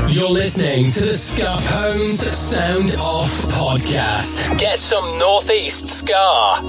You're listening to the Scarpones Sound Off podcast. Get some Northeast Ska.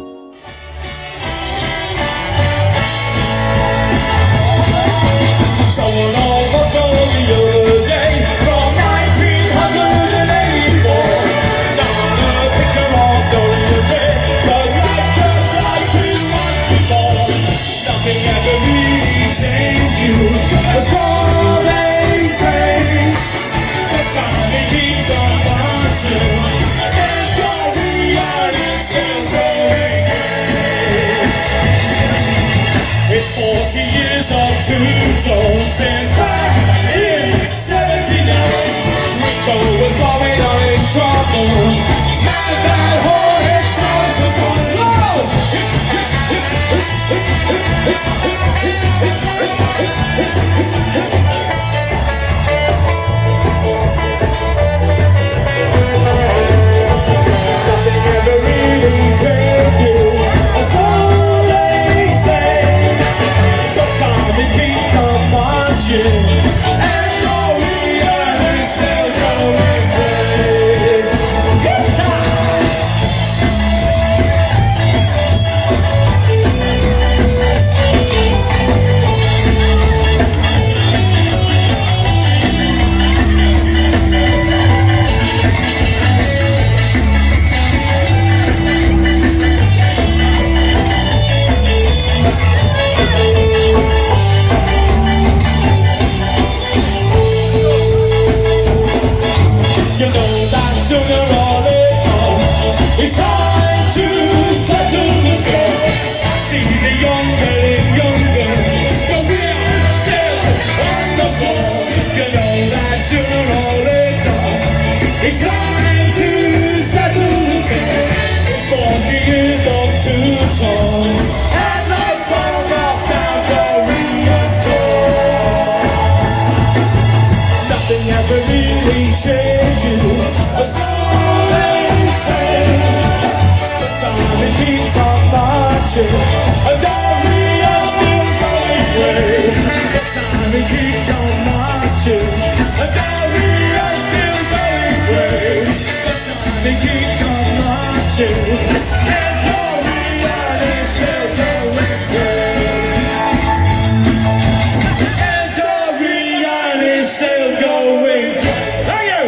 Someone over told me the other day from 1984. Down a picture of Dorian Gray, but life just like it was before. Nothing ever really changes, that's all they say. The time it keeps on marching, and Dorian is still going great. It's 40 years of two-tone stand back in 79. Rico and Bobby are in trouble. Man, that whore is out of control. Nothing ever really changes, that's all they say. The time it keeps on marching, and Dorian is still going great. You know that sooner or later it's time to settle the score. I see the young getting younger, but we are still on the ball. You know that sooner or later it's time to settle the score. 40 years of two-tone and lights all off down Dorian's door. Nothing ever really changes, that's all they say. The time it keeps on marching, and Dorian's still going great. The time it keeps on marching, and Dorian's still going great. The time it keeps on marching, and Dorian is still going great. And Dorian is still going great. Thank you!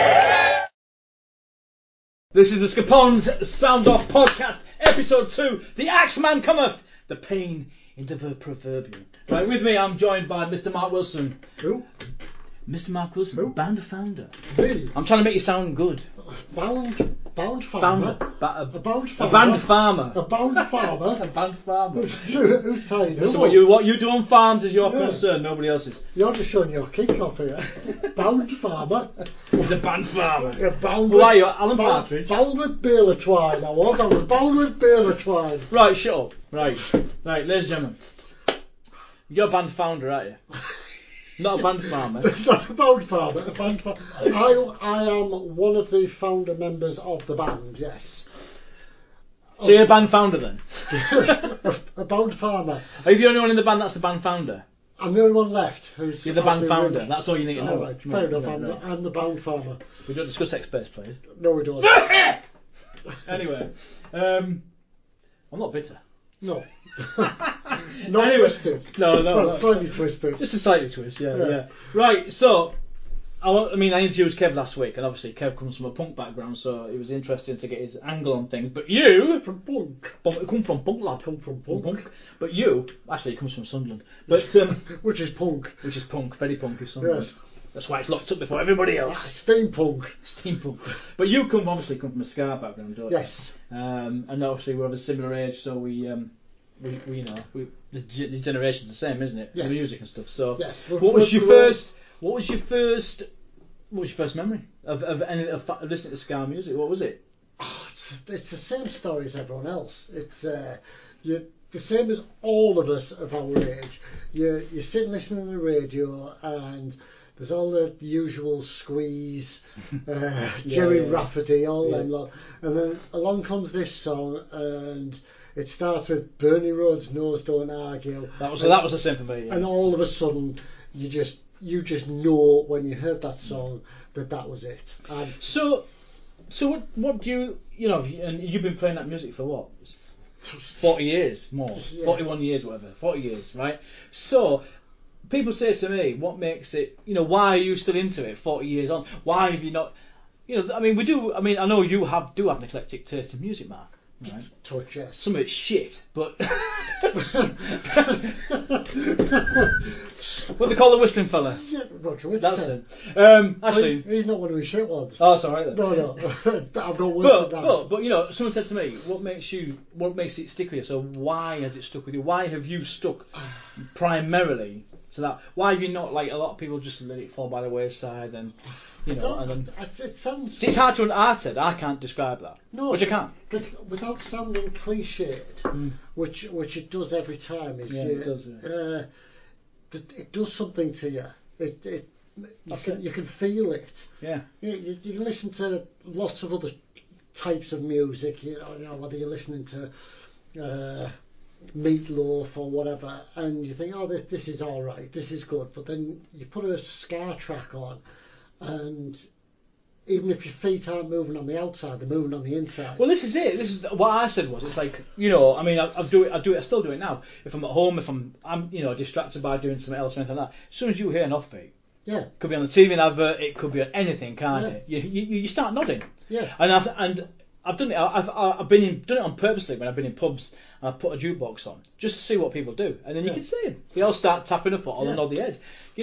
This is the Scarpones Sound Off podcast, episode 2. The Axeman cometh, the pain into the proverbial. Right, with me, I'm joined by Mr. Mark Wilson. Who? Mr. Mark Wilson, Who? band founder. Me? I'm trying to make you sound good. Bound farmer? Founder. A bound farmer? A band farmer. A bound farmer? A band farmer. Who's telling you? So what you do on farms is your concern, nobody else's. You're just showing your kick off here. Bound farmer? He's a band farmer. Yeah, bound Who with, are you, Alan Partridge? Bound with bale twine, I was bound with bale twine. Right, shut up. Right, ladies and gentlemen. You're a band founder, aren't you? Not a band farmer. Not a bound farmer, a band farmer. I am one of the founder members of the band, yes. So you're a band founder then? a bound farmer. Are you the only one in the band that's the band founder? I'm the only one left who's... You're the band founder, that's all you need to know. Alright, fair enough, I'm the bound farmer. We don't discuss ex-bass players. No, we don't. Anyway, I'm not bitter. No. Not Anyway, twisted. No. Well, slightly twisted. Just a slightly twist, yeah. Yeah. Right, so, I interviewed Kev last week, and obviously Kev comes from a punk background, so it was interesting to get his angle on things. But you... From punk. Come from punk, lad. Come from punk. But you... Actually, he comes from Sunderland. But Which is punk. which is punk, very punky Sunderland. Yes. That's why it's locked up before everybody else. Steampunk. Steampunk. But you obviously come from a ska background, don't you? Yes. And obviously we're of a similar age, so we the generation's the same, isn't it? Yes. The music and stuff. So Yes. what was your first memory of listening to ska music? What was it? Oh, it's the same story as everyone else. It's the same as all of us of our age. You're sitting listening to the radio and there's all the usual Squeeze, Jerry Rafferty, all them lot. And then along comes this song and it starts with Bernie Rhodes' Nose Don't Argue. That was the same for me. Yeah. And all of a sudden you you just know when you heard that song that was it. And So what do you know? And you've been playing that music for what? 40 years more, Yeah. 41 years, whatever, 40 years, right? So people say to me, what makes it? Why are you still into it 40 years on? Why have you not? I mean, we do. I mean, I know you do have an eclectic taste in music, Mark. Right? touch, yes. Some of it's shit, but what they call the whistling fella. Yeah, Roger Whittaker. That's him. Actually, he's not one of his shit ones. oh, it's alright then. No, I've got worse than that. But someone said to me, what makes it stick with you? So why has it stuck with you? Why have you stuck primarily to that? Why have you not, like a lot of people, just let it fall by the wayside and and then It sounds. see, it's hard to arted. I can't describe that. No, which I can. But without sounding cliched, which it does every time, is it does. Yeah. it does something to you. You can feel it. Yeah. You can listen to lots of other types of music. Whether you're listening to Meatloaf or whatever, and you think, oh, this is all right, this is good. But then you put a ska track on, and even if your feet aren't moving on the outside, they're moving on the inside. Well, this is it. This is what I said was, it's like, I mean, I still do it now. If I'm at home, if I'm distracted by doing something else or anything like that, as soon as you hear an offbeat, Yeah. could be on the TV advert, it could be on anything, can't it? You start nodding. Yeah. And I've done it. I've done it on purposely when I've been in pubs and I put a jukebox on just to see what people do, and then you can see them. They all start tapping a foot or they nod the head.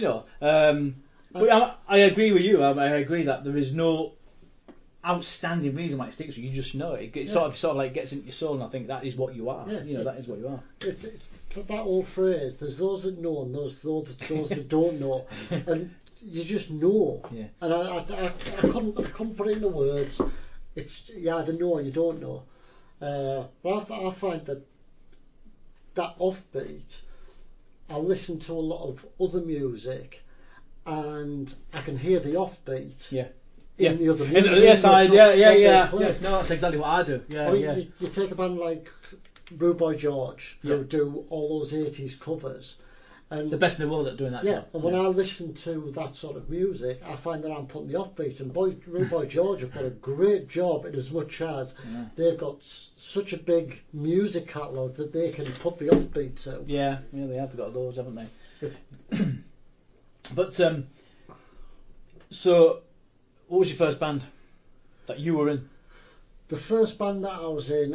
But I agree with you. I agree that there is no outstanding reason why it sticks with you. You just know it. It sort of like gets into your soul, and I think that is what you are. Yeah, that is what you are. It's that old phrase. There's those that know and those that don't know, and you just know. Yeah. And I couldn't put it into words. It's you either know or you don't know. But I find that offbeat, I listen to a lot of other music, and I can hear the offbeat. Yeah. In the other In music. the other side, yeah. Play. No, that's exactly what I do. Yeah, I mean, yeah. you take a band like Rude Boy George, who do all those 80s covers. And The best in the world at doing that job. and when I listen to that sort of music, I find that I'm putting the offbeat. And Rude Boy George have got a great job in as much as they've got such a big music catalogue that they can put the offbeat to. Yeah, they have got loads, haven't they? But, so, what was your first band that you were in? The first band that I was in,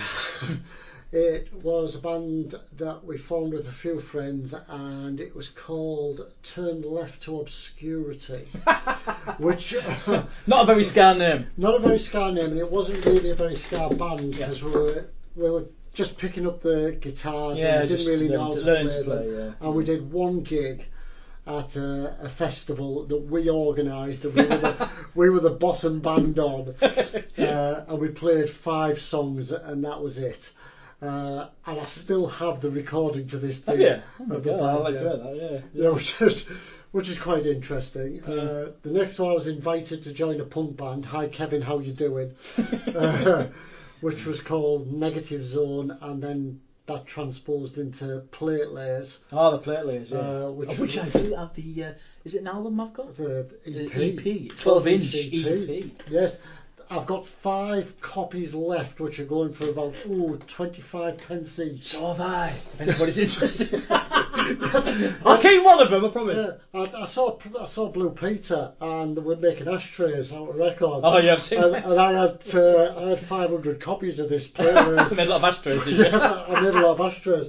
it was a band that we formed with a few friends, and it was called Turn Left to Obscurity, which Not a very ska name. not a very ska name, and it wasn't really a very ska band because we were just picking up the guitars and we didn't really know how to play them. And we did one gig at a festival that we organised, and we were the bottom band on, and we played 5 songs, and that was it. And I still have the recording to this day. Have you? Of the band, I like to hear that. Yeah. Which is quite interesting. The next one, I was invited to join a punk band. Hi Kevin, how you doing? Which was called Negative Zone, and then that transposed into Plate Layers. Oh, the Plate Layers, yeah. Which I do have the. Is it an album I've got? The EP. The EP, 12-inch EP. Yes. I've got 5 copies left, which are going for about 25 pence each. So have I. If anybody's interested, I'll keep one of them. I promise. Yeah, I saw Blue Peter, and they were making ashtrays out of records. Oh yeah, I've seen and, that. and I had 500 copies of this playlist. I made a lot of ashtrays. Did you? Yes, I made a lot of ashtrays.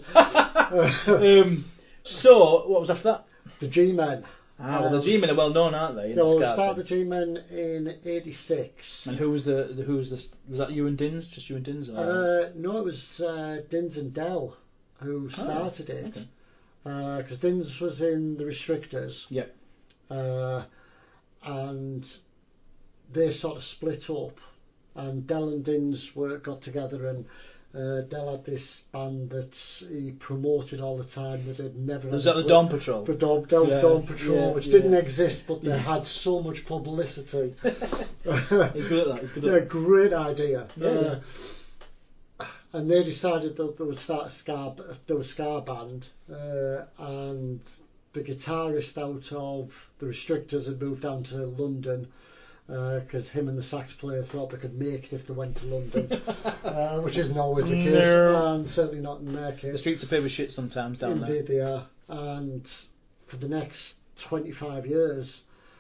So what was after that? The G-Men. Well, the G-Men are well known, aren't they? We started the G-Men in '86. And who was the was that you and Dins? Just you and Dins? No, it was Dins and Dell who started it. Because Dins was in the Restrictors. Yep. And they sort of split up, and Dell and Dins got together, and Dell had this band that he promoted all the time that had never. Was that the Dawn Patrol? The Dell's Dawn Patrol, which didn't exist, but they had so much publicity. He's good at that. He's good at that. Great idea. Yeah. And they decided that they would start a ska band, and the guitarist out of the Restrictors had moved down to London because him and the sax player thought they could make it if they went to London, which isn't always the case, and certainly not in their case. The streets are paved with shit sometimes, don't they? Indeed they are. And for the next 25 years,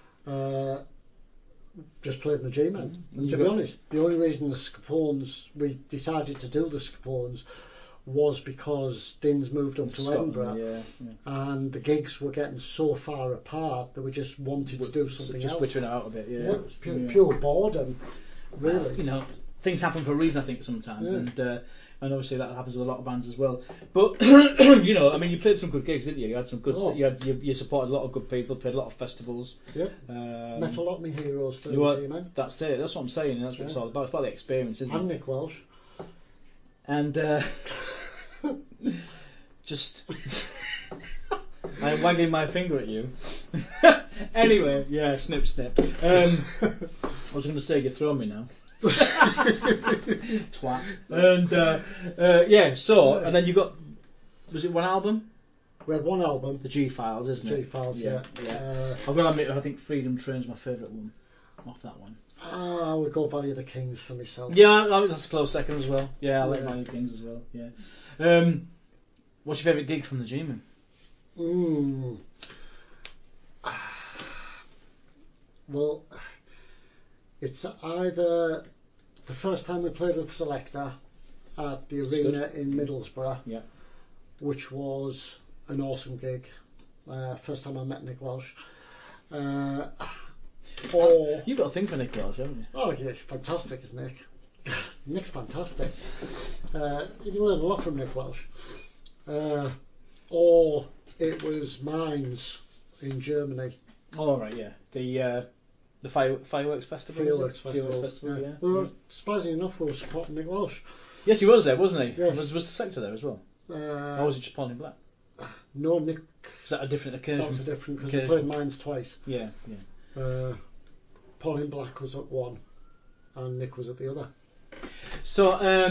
just played in the G-Men. And to be honest, the only reason we decided to do the Scapones was because Din's moved up to Scotland, Edinburgh, and the gigs were getting so far apart that we just wanted to do something just else. switching out a bit, Yeah, it was pure boredom, really. You know, things happen for a reason, I think, sometimes, and obviously that happens with a lot of bands as well. But you know, I mean, you played some good gigs, didn't you? You had some good. You supported a lot of good people, played a lot of festivals. Yep. Met a lot of my heroes for the G-Men. That's it. That's what I'm saying. That's what it's all about. It's about the experience, isn't it? And Nick Welsh. And just I'm wagging my finger at you. Anyway, yeah, snip. I was going to say, you're throwing me now. Twat. And so, and then you got, was it one album? We had one album. The G-Files, isn't it? G-Files, yeah. I've got to admit, I think Freedom Train's my favourite one off that one. I would go Valley of the Kings for myself. Yeah, that's a close second as well. Yeah, I like Valley of the Kings as well. Yeah. What's your favourite gig from the G-Men? Well, it's either the first time we played with Selector at the arena in Middlesbrough, which was an awesome gig. First time I met Nick Welsh. Or you've got a thing for Nick Welsh, haven't you? Oh yeah, it's fantastic, is Nick. Nick's fantastic. You can learn a lot from Nick Welsh. Or it was Mainz in Germany. Oh right, yeah. The fireworks festival. Fireworks festival. Yeah. We were, surprisingly enough, we were supporting Nick Welsh. Yes, he was there, wasn't he? Yes. Was the Sector there as well? Or was it just Paul in Black? No, Nick. Was that a different occasion? That was a different, because we played Mainz twice. Yeah. Paul in Black was at one, and Nick was at the other. So,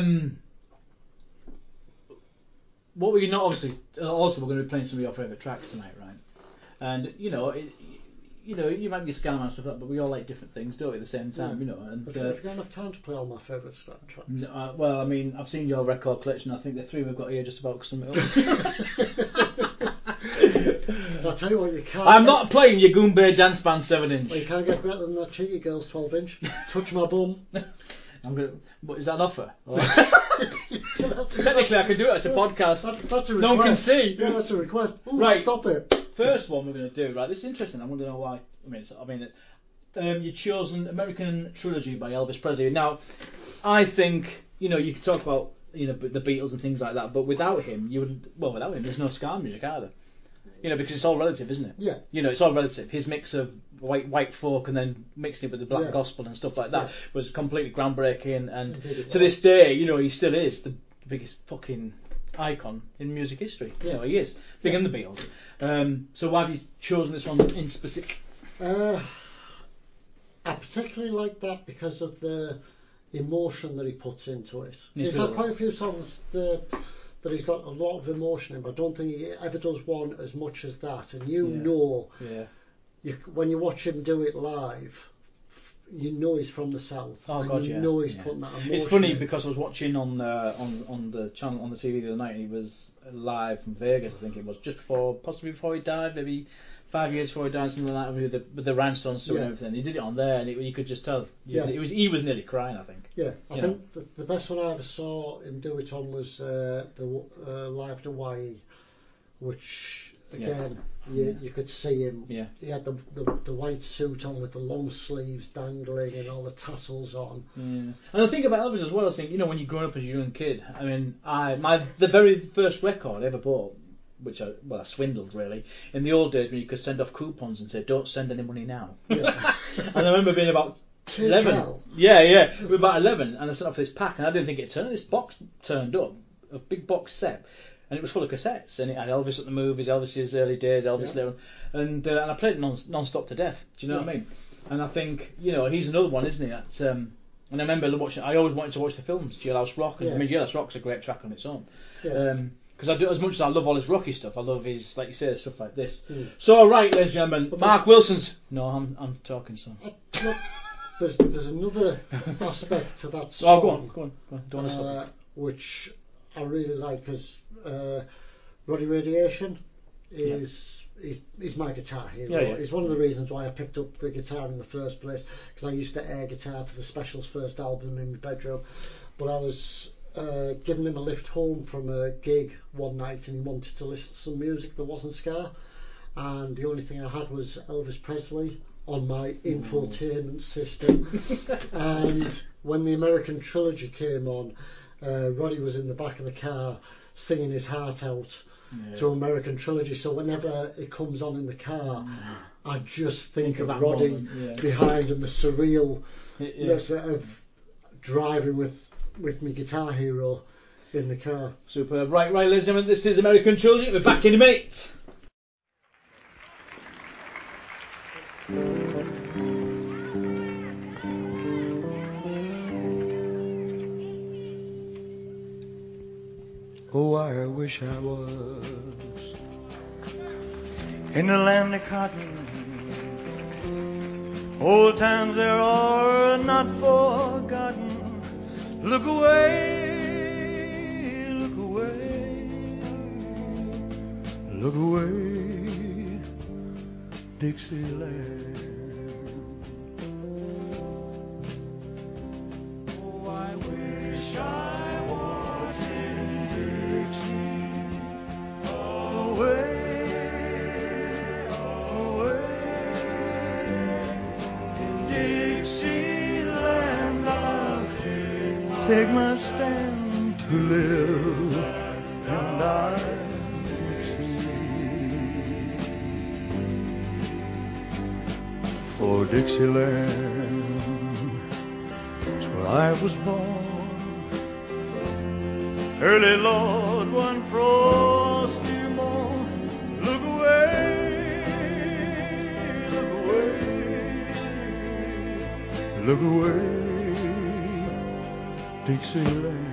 what were you not obviously? Also, we're going to be playing some of your favourite tracks tonight, right? And you know, you might be Scanner and stuff like that, but we all like different things, don't we? At the same time, you know. And have you got enough time to play all my favourite tracks? Well, I mean, I've seen your record collection. I think the three we've got here just about sum it up. I'll tell you what, you can't. I'm not playing your Goombay Dance Band 7-inch. Well, you can't get better than that Cheeky Girls 12-inch. Touch my bum. What, is that an offer? Technically, I can do it as a podcast. That's a request. No one can see. Yeah, that's a request. Ooh, right, stop it. First one we're going to do. Right, this is interesting. I want to know why. You've chosen American Trilogy by Elvis Presley. Now, I think you could talk about the Beatles and things like that, but without him, without him, there's no ska music either. Because it's all relative, isn't it? Yeah. It's all relative. His mix of white folk and then mixing it with the black gospel and stuff like that was completely groundbreaking. And to this day, he still is the biggest fucking icon in music history. Yeah. He is. Bigger than the Beatles. So why have you chosen this one in specific? I particularly like that because of the emotion that he puts into it. He's got quite a few songs that he's got a lot of emotion in, but I don't think he ever does one as much as that. And when you watch him do it live, he's from the south. Oh God, he's putting that emotion. It's funny because I was watching on the channel on the TV the other night, and he was live from Vegas. I think it was possibly before he died, maybe 5 years before he died, something like that, with the rhinestone suit and everything. He did it on there, and you could just tell. He was nearly crying, I think. Yeah, I think the best one I ever saw him do it on was the Live at Hawaii, which again you could see him. Yeah. He had the white suit on with the long sleeves dangling and all the tassels on. Yeah. And I think about Elvis as well. I think when you're growing up as a young kid. I mean, the very first record I ever bought, which I swindled really, in the old days when you could send off coupons and say, don't send any money now. Yeah. And I remember being about 11. Yeah. We were about 11, and I sent off this pack, and I didn't think it'd turn. This box turned up, a big box set, and it was full of cassettes, and it had Elvis at the movies, Elvis's early days, Elvis later on, and I played it non-stop to death. Do you know what I mean? And I think he's another one, isn't he? That's and I remember watching. I always wanted to watch the films, Jailhouse Rock, and I mean Jailhouse Rock's a great track on its own. Yeah. because I do, as much as I love all his Rocky stuff, I love his, like you say, stuff like this. So, right, ladies and gentlemen, Mark Wilson's. No, I'm talking, son. Look, there's another aspect to that song. Oh, go on. Don't want to stop. Which I really like, because Roddy Radiation is my guitar hero. Yeah. It's one of the reasons why I picked up the guitar in the first place, because I used to air guitar to the Specials' first album in my bedroom. But I was giving him a lift home from a gig one night, and he wanted to listen to some music that wasn't ska, and the only thing I had was Elvis Presley on my infotainment system. And when the American Trilogy came on, Roddy was in the back of the car singing his heart out to American Trilogy. So whenever it comes on in the car, I just think of Roddy behind, and the surrealness of driving with my guitar hero in the car. Superb. Right, ladies and gentlemen, this is American Trilogy. We're back in a minute. Oh, I wish I was in the land of cotton. Old times there are not forgotten. Look away, look away, look away, Dixieland. Oh, I wish I was in Dixie, away, away, in Dixieland I'll take my stand to live, and I for Dixieland's where I was born. Early Lord, one frosty morn. Look away, look away, look away, Dixieland.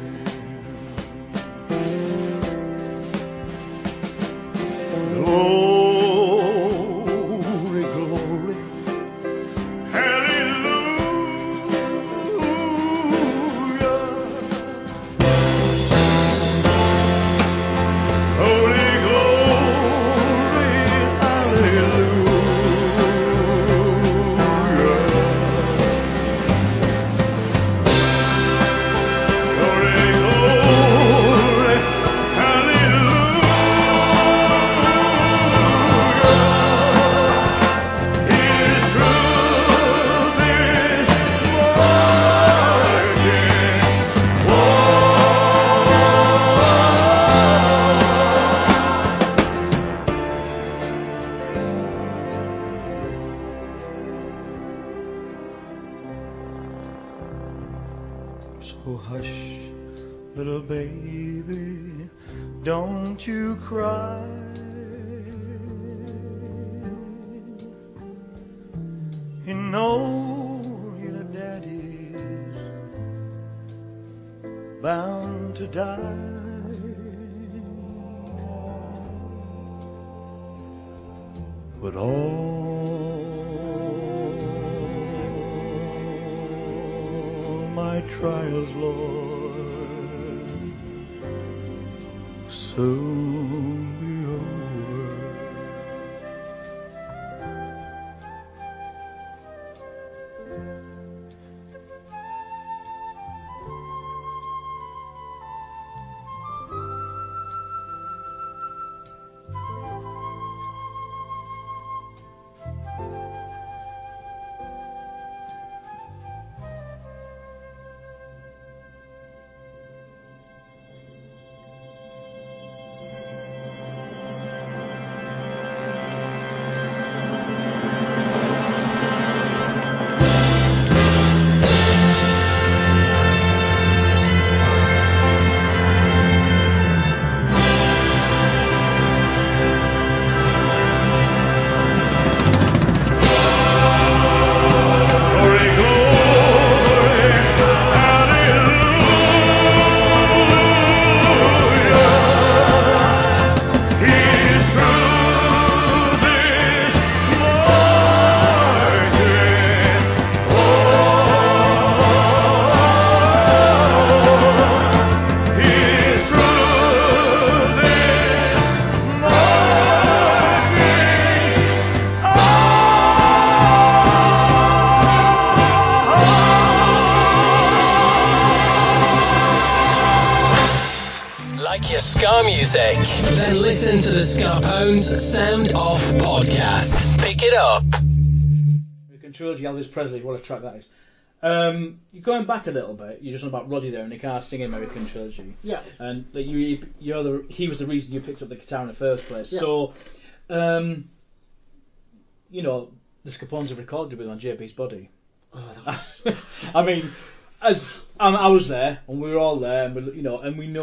Glory, glory, hallelujah. Holy glory, hallelujah. Glory, glory, hallelujah. His truth is so hush, little baby, don't you cry. You know your daddy's bound to die. But all my trials, Lord, soon be over. Then listen to the Scarpones Sound Off podcast. Pick it up. American Trilogy, Elvis Presley, what a track that is. You're going back a little bit. You're just on about Roddy there in the car singing American Trilogy. Yeah. And that he was the reason you picked up the guitar in the first place. Yeah. So, you know, the Scarpones have recorded with on JB's Body. Oh, that was... I mean, as I was there, and we were all there, and we know,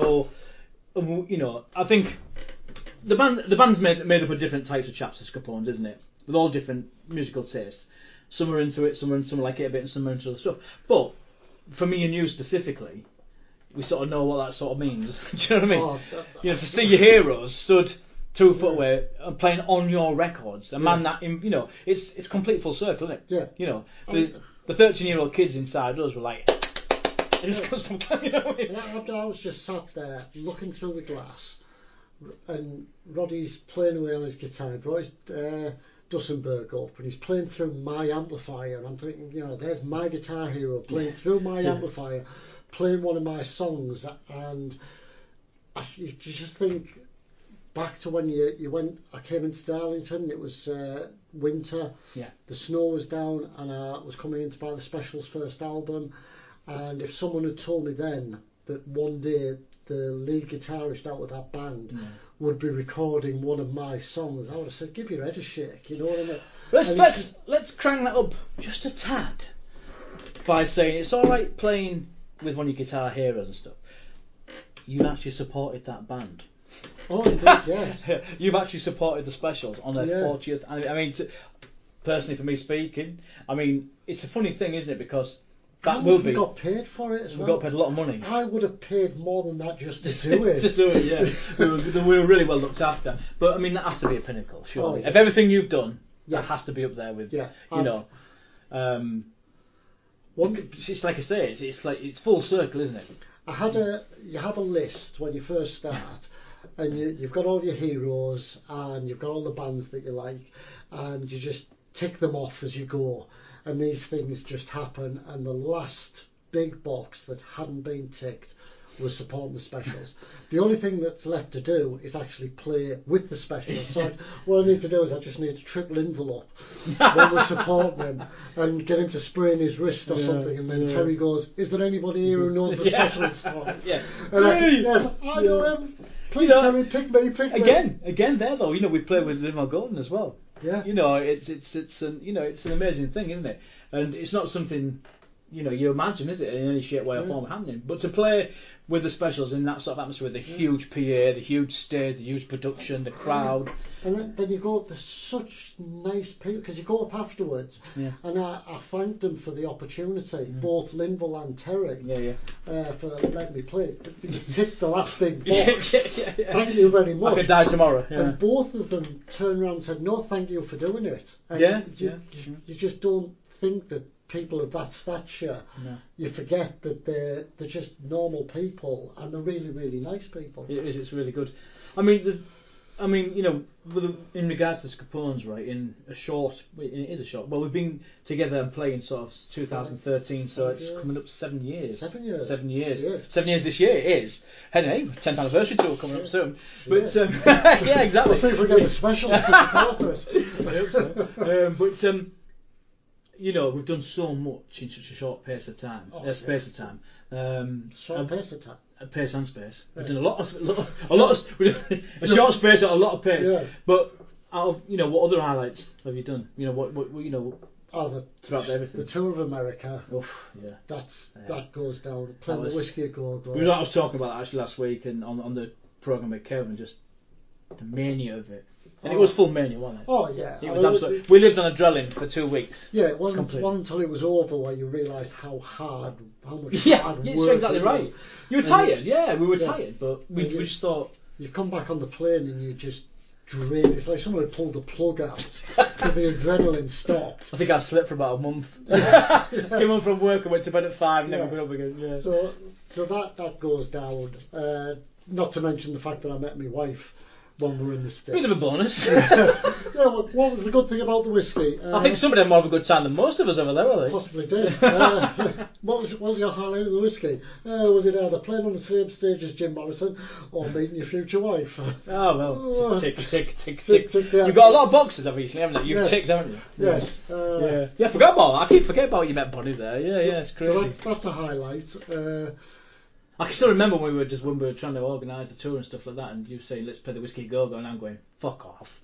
I think the band's made up of different types of chaps, the Scarpones, isn't it? With all different musical tastes. Some are into it, some like it a bit, and some are into other stuff. But for me and you specifically, we sort of know what that sort of means. Do you know what I mean? You know, to see your heroes stood 2 foot away and playing on your records, a man that, you know, it's complete full circle, isn't it? Yeah. You know, the 13-year-old kids inside us were like, it just comes from, you know what I mean? And I was just sat there looking through the glass, and Roddy's playing away on his guitar, brought his Dussenberg up, and he's playing through my amplifier, and I'm thinking, you know, there's my guitar hero playing through my amplifier, playing one of my songs, and you just think back to when you went. I came into Darlington. It was winter. Yeah. The snow was down, and I was coming in to buy the Specials' first album. And if someone had told me then that one day the lead guitarist out of that band would be recording one of my songs, I would have said, "Give your head a shake." You know what I mean? Let's crank that up just a tad by saying it's all right playing with one of your guitar heroes and stuff. You actually supported that band. Oh, indeed, yes. You've actually supported the Specials on their 40th. I mean, personally, for me speaking, I mean, it's a funny thing, isn't it? Because that will be. We got paid for it as well. We got paid a lot of money. I would have paid more than that just to do it. To do it, yeah. we were really well looked after. But I mean, that has to be a pinnacle, surely. Oh, yeah. Of everything you've done, that Yes. has to be up there with, Yeah. you know. It's like I say, it's like it's full circle, isn't it? You have a list when you first start, and you've got all your heroes, and you've got all the bands that you like, and you just tick them off as you go, and these things just happen, and the last big box that hadn't been ticked was supporting the Specials. The only thing that's left to do is actually play with the Specials. So what I need to do is I just need to triple envelope when we're supporting him and get him to sprain his wrist or something, and then Terry goes, "Is there anybody here who knows the Specials song?" Yeah. And I know him. Please, Terry, pick me. Again, there though, you know, we've played with Livermore Golden as well. Yeah. You know, it's an amazing thing, isn't it? And it's not something, you know, you imagine, is it, in any shape, way or form happening? But to play with the Specials in that sort of atmosphere, the huge PA, the huge stage, the huge production, the crowd. And then you go up, there's such nice people, because you go up afterwards, and I thanked them for the opportunity, both Linville and Terry, for letting me play. You ticked the last big box. Thank you very much. I could die tomorrow. Yeah. And both of them turned around and said, "No, thank you for doing it." And you just don't think that people of that stature, you forget that they're just normal people, and they're really, really nice people. It is. It's really good. I mean, you know, in regards to Scarpones, right? It is a short. Well, we've been together and playing sort of 2013, so it's coming up 7 years. 7 years. 7 years. Yeah. 7 years this year. It is. Hey, 10th anniversary tour coming up soon. But yeah, exactly. We'll see if we get the Specials to support us. I hope so. But you know, we've done so much in such a short space of time. Short pace of time. Pace and space. We've done a lot of a short space at a lot of pace. Yeah. But you know, what other highlights have you done? You know, what you know. Throughout everything. The tour of America. Oof, yeah. That goes down. Playing the Whiskey a Go Go. I was talking about that actually last week, and on the programme with Kevin, just the mania of it. And it was full mania, wasn't it? Oh yeah. It was absolutely. We lived on adrenaline for 2 weeks. Yeah, it wasn't until it was over where you realised how much hard work you're exactly it right. was. You were tired, we were tired, but we just thought. You come back on the plane and you just drain. It's like someone had pulled the plug out because the adrenaline stopped. I think I slept for about a month. Came home from work and went to bed at 5 and never got up again. Yeah. So that goes down. Not to mention the fact that I met my wife when we were in the States. Bit of a bonus. Yes. Yeah, what was the good thing about the whiskey? I think somebody had more of a good time than most of us over there, were they? Possibly did. What was your highlight of the whiskey? Was it either playing on the same stage as Jim Morrison or meeting your future wife? Oh, well, tick. Tick, yeah. You've got a lot of boxes, obviously, haven't you? You've Yes. ticked, haven't you? Yes. Yeah, I forgot about that. I keep forgetting about you met Bonnie there. Yeah, it's crazy. So that's a highlight. I can still remember when we were trying to organise the tour and stuff like that, and you saying let's play the Whiskey Go Go, and I'm going fuck off.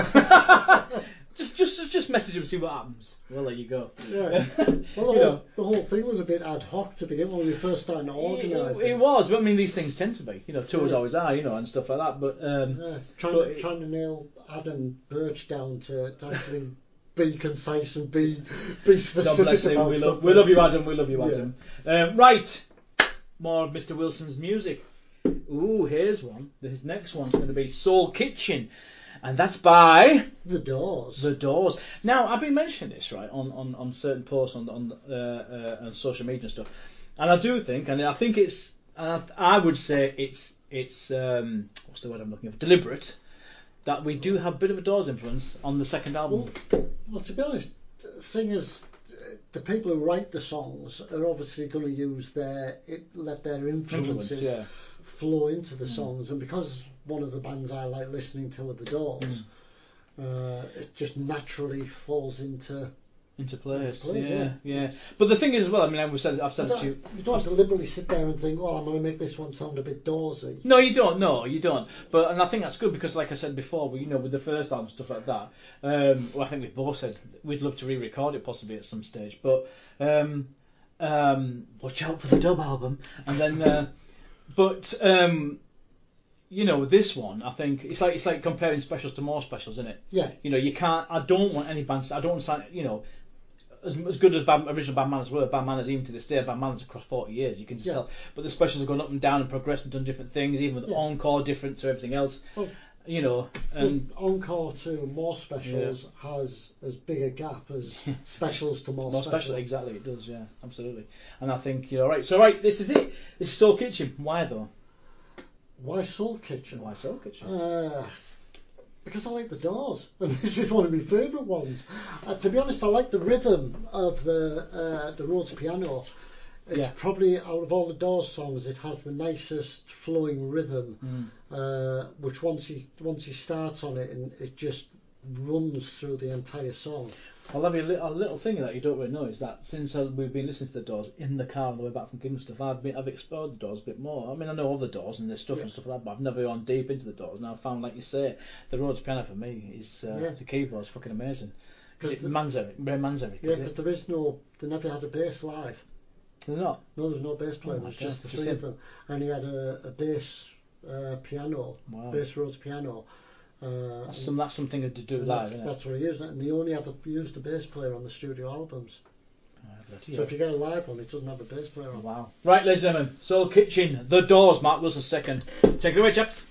just message him and see what happens. Well, there you go. Yeah. Well, the whole thing was a bit ad hoc to begin when we first started to organise it was. But I mean, these things tend to be. Tours always are. And stuff like that. But trying to nail Adam Birch down to actually be concise and be specific. God bless him. About We something. love you, Adam. We love you, Yeah. Adam. Right. More of Mr. Wilson's music. Ooh, here's one. This next one's going to be Soul Kitchen, and that's by The Doors. The Doors. Now, I've been mentioning this right on certain posts on social media and stuff, and I do think, and I think it's, and I would say it's what's the word I'm looking for? Deliberate, that we do have a bit of a Doors influence on the second album. Well, to be honest, singers, the people who write the songs are obviously going to let their influences flow into the songs, and because one of the bands I like listening to are the Doors, it just naturally falls into place. Yeah. But the thing is, as well, I mean, I've said it to you. You don't deliberately sit there and think, well, I'm going to make this one sound a bit Doorsy. No, you don't. No, you don't. And I think that's good because, like I said before, with the first album stuff like that, I think we've both said we'd love to re-record it possibly at some stage. But watch out for the dub album. And then, this one, I think it's like comparing specials to more specials, isn't it? Yeah. You can't. I don't want any bands. I don't want to sound. As good as original Bad Manners were, Bad Manners even to this day, Bad Manners across 40 years, you can just tell. But the specials have gone up and down and progressed and done different things, even with Encore different to everything else. Well, Encore to more specials has as big a gap as specials to more specials. Exactly, it does, yeah, absolutely. And I think, right, so this is it. This is Soul Kitchen. Why though? Why Soul Kitchen? Why Soul Kitchen? Because I like the Doors, and this is one of my favourite ones. To be honest, I like the rhythm of the Rhodes piano. It's probably out of all the Doors songs, it has the nicest flowing rhythm, which once he starts on it, and it just runs through the entire song. I'll have you a little thing that you don't really know is that since we've been listening to the Doors in the car on the way back from Kingdom stuff, I've explored the Doors a bit more. I mean, I know of the Doors and their stuff and stuff like that, but I've never gone deep into the Doors. And I found, like you say, the Rhodes piano for me is the keyboard's fucking amazing. Because Ray Manzarek. Yeah, because they never had a bass live. They're not? No, there's no bass player. There's just the three of them, and he had a bass piano, bass Rhodes piano. That's something to do live, isn't it? That's what he used, and they only ever used a bass player on the studio albums. So if you get a live one, it doesn't have a bass player on. Wow. Right, ladies and gentlemen, Soul Kitchen, The Doors, Mark Wilson second. Take it away, chaps.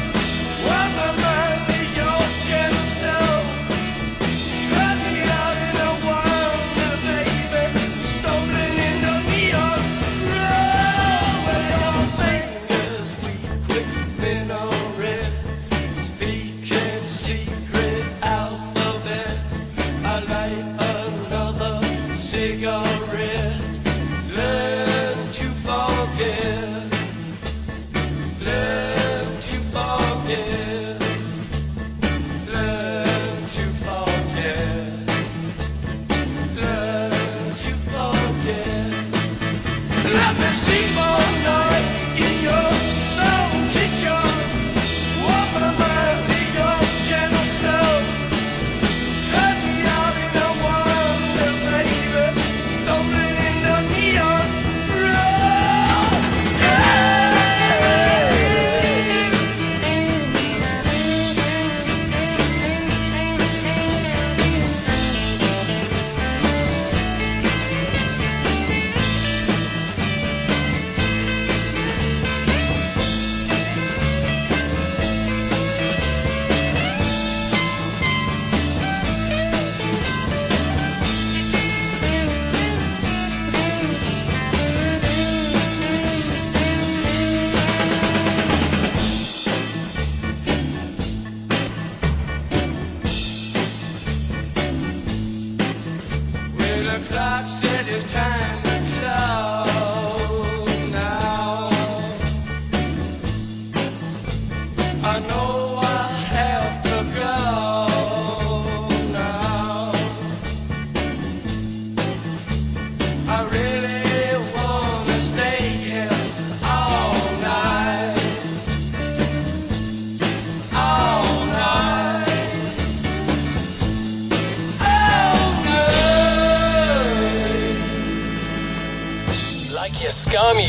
Out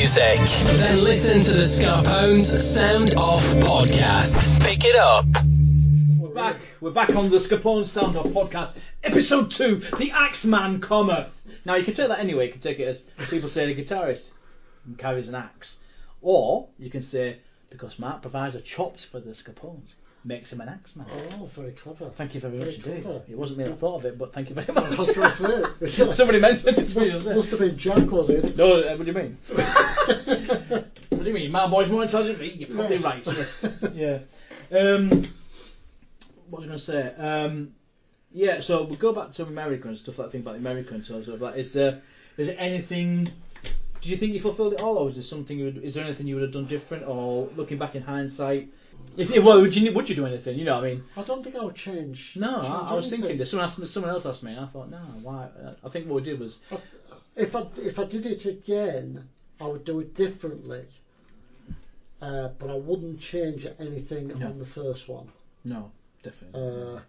music. Then listen to the Scarpones Sound Off podcast. Pick it up. We're back on the Scarpones Sound Off podcast, episode 2, The Axeman Cometh. Now you can take that anyway, you can take it as people say the guitarist carries an axe. Or you can say, because Mark provides the chops for the Scarpones, makes him an axeman. Oh, very clever. Thank you very much indeed. Clever. It wasn't me that thought of it, but thank you very I was much. going to say. Somebody mentioned it to me. Must have been Jack, was it? No, what do you mean? What do you mean? My boy's more intelligent than me? You're probably Yes. right, yes. Yeah. What was I going to say? Yeah, so we'll go back to America and stuff like that, about the American sort of like, is there anything, do you think you fulfilled it all, or is there anything you would have done different, or looking back in hindsight, would you do anything, you know what I mean? I don't think I would change. No, change I was anything. thinking this. Someone else asked me, and I thought, no, why? I think what we did was, If I did it again, I would do it differently. But I wouldn't change anything No. on the first one. no, definitely.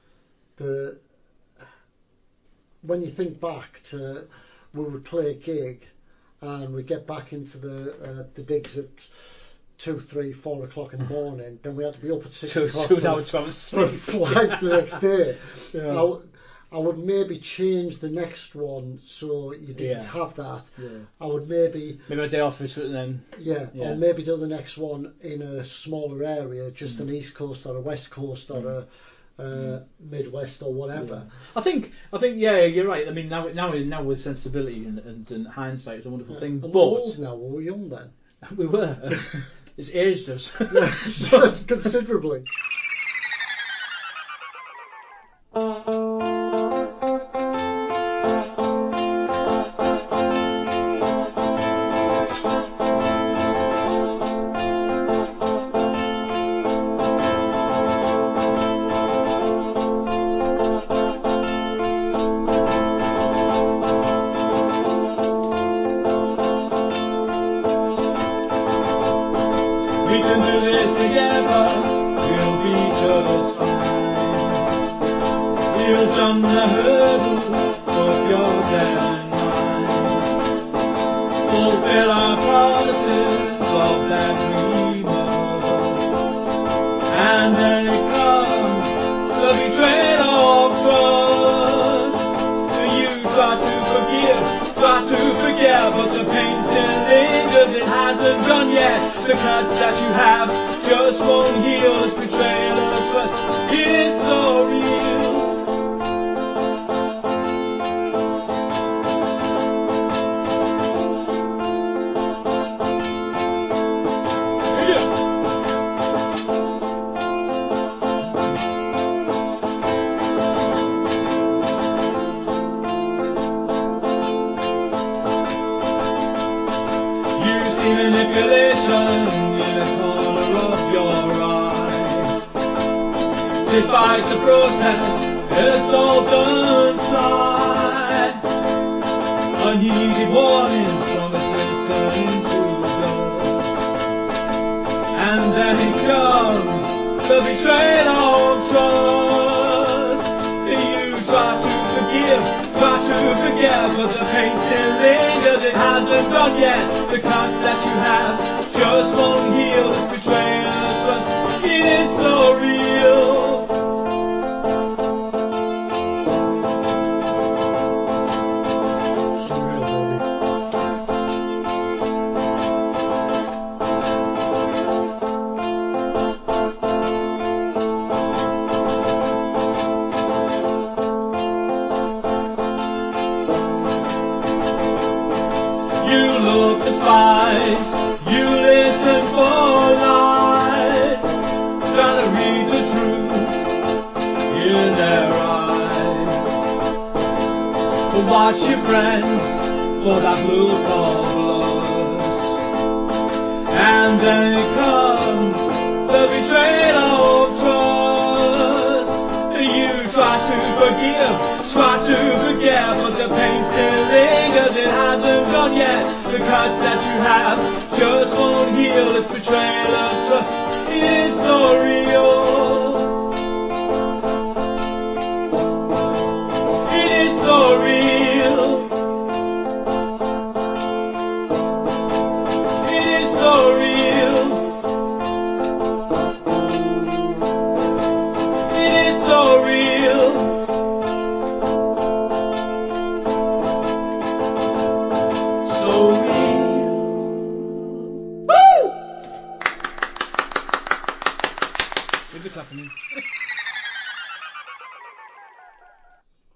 When you think back to, we would play a gig and we'd get back into the digs at 2, 3, 4 o'clock in the morning, then we had to be up at 6 o'clock 2 hours, 2 hours for a sleep. flight the next day. Yeah. I would maybe change the next one so you didn't Yeah. have that. Yeah. I would maybe Maybe a day off, and then yeah, Yeah. or maybe do the next one in a smaller area, just an East Coast or a West Coast or a Midwest or whatever. I think yeah, you're right. I mean, now with sensibility and hindsight, it's a wonderful thing. And But we're old now, we were young then. we were. It's aged us. Yes, considerably. We can do this together, we'll be just fine. We'll jump the hurdles, both yours and mine. Fulfill our promises of that dream of us. And then it comes, the betrayal of trust. You try to forgive, try to forget, but the pain still lingers, it hasn't done yet. The cuts that you have just won't heal. This betrayal of trust, it is so real. You see manipulation in the corner of your eye. Despite the protest, it's all done slide. Unheeded warnings from a citizen to dust. And then it comes, the betrayal of trust. You try to forgive, try to forget, but the pain still lingers, it hasn't done yet. The cuts that you have just won't heal. This betrayal of trust, it is so real. Surreal, baby. You look the spies, you listen for lies, trying to read the truth in their eyes. But watch your friends for that look of lust. And then it comes, the betrayal of trust. You try to forgive, try to forget, but the pain still lingers, it hasn't done yet. The cuts that you have just won't heal. This betrayal of trust, it is so real. It is so real.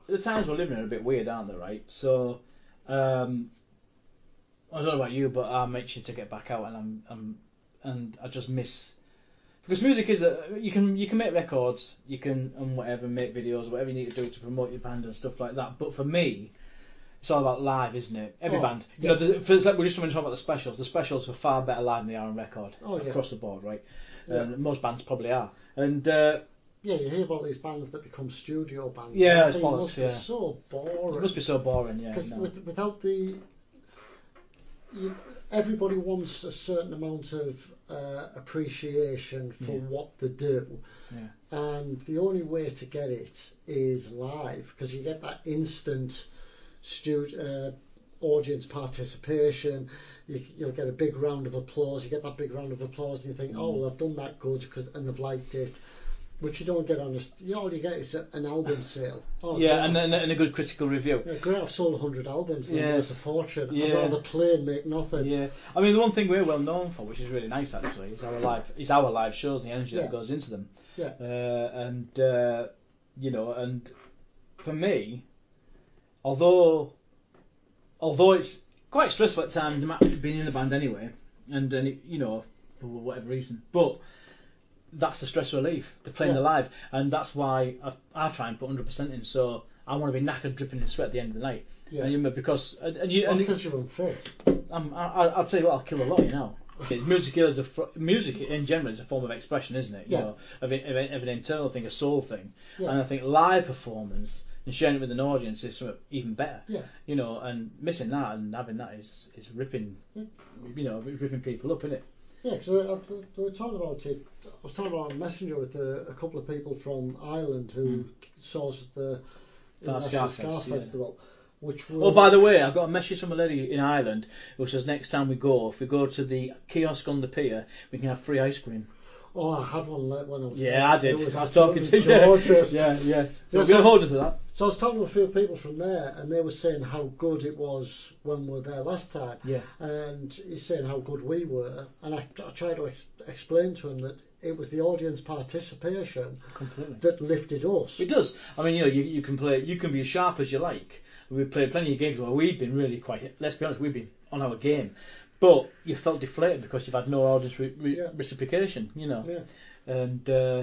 the times we're living in are a bit weird, aren't they? Right. So, I don't know about you, but I'm itching to get back out, and I just miss. Because music is you can make records, you can and whatever, make videos, whatever you need to do to promote your band and stuff like that. But for me, it's all about live, isn't it? Every band, you know. For example, we just talking about the Specials. The Specials were far better live than they are on record across the board, right? Most bands probably are. And you hear about these bands that become studio bands. Yeah, it must be so boring. It must be so boring, yeah. Because without the everybody wants a certain amount of appreciation for what they do, and the only way to get it is live, because you get that instant audience participation. You'll get a big round of applause. You get that big round of applause, and you think, oh, well, I've done that good and they've liked it. Which you don't get on all you get is an album sale. And a good critical review. Yeah, great, I've sold 100 albums, and worth a fortune. I'd rather play and make nothing. Yeah, I mean, the one thing we're well known for, which is really nice actually, is our live shows and the energy that goes into them. Yeah. And for me, although it's quite stressful at times being in the band anyway, and for whatever reason, but that's the stress relief. They're playing the live, and that's why I try and put 100% in. So I want to be knackered, dripping in sweat at the end of the night. Yeah. Because because you're unfit. I'll tell you what, I'll kill a lot. Music in general is a form of expression, isn't it? Of an internal thing, a soul thing. Yeah. And I think live performance and sharing it with an audience is even better. Yeah. And missing that and having that is ripping. Ripping people up, isn't it? Yeah, because we were talking about it. I was talking about on Messenger with a couple of people from Ireland who saw us at the Scar Festival. Which were... Oh, by the way, I got a message from a lady in Ireland who says next time we go, if we go to the kiosk on the pier, we can have free ice cream. Oh, I had one when I was there. Yeah, I did. I was talking to you. Gorgeous. Yeah. So we're going to hold us to that. So I was talking to a few people from there, and they were saying how good it was when we were there last time. Yeah. And he's saying how good we were, and I tried to explain to him that it was the audience participation that lifted us. It does. I mean, you can play. You can be as sharp as you like. We've played plenty of games where we've been really quite. Let's be honest, we've been on our game, but you felt deflated because you've had no audience reciprocation. Yeah. And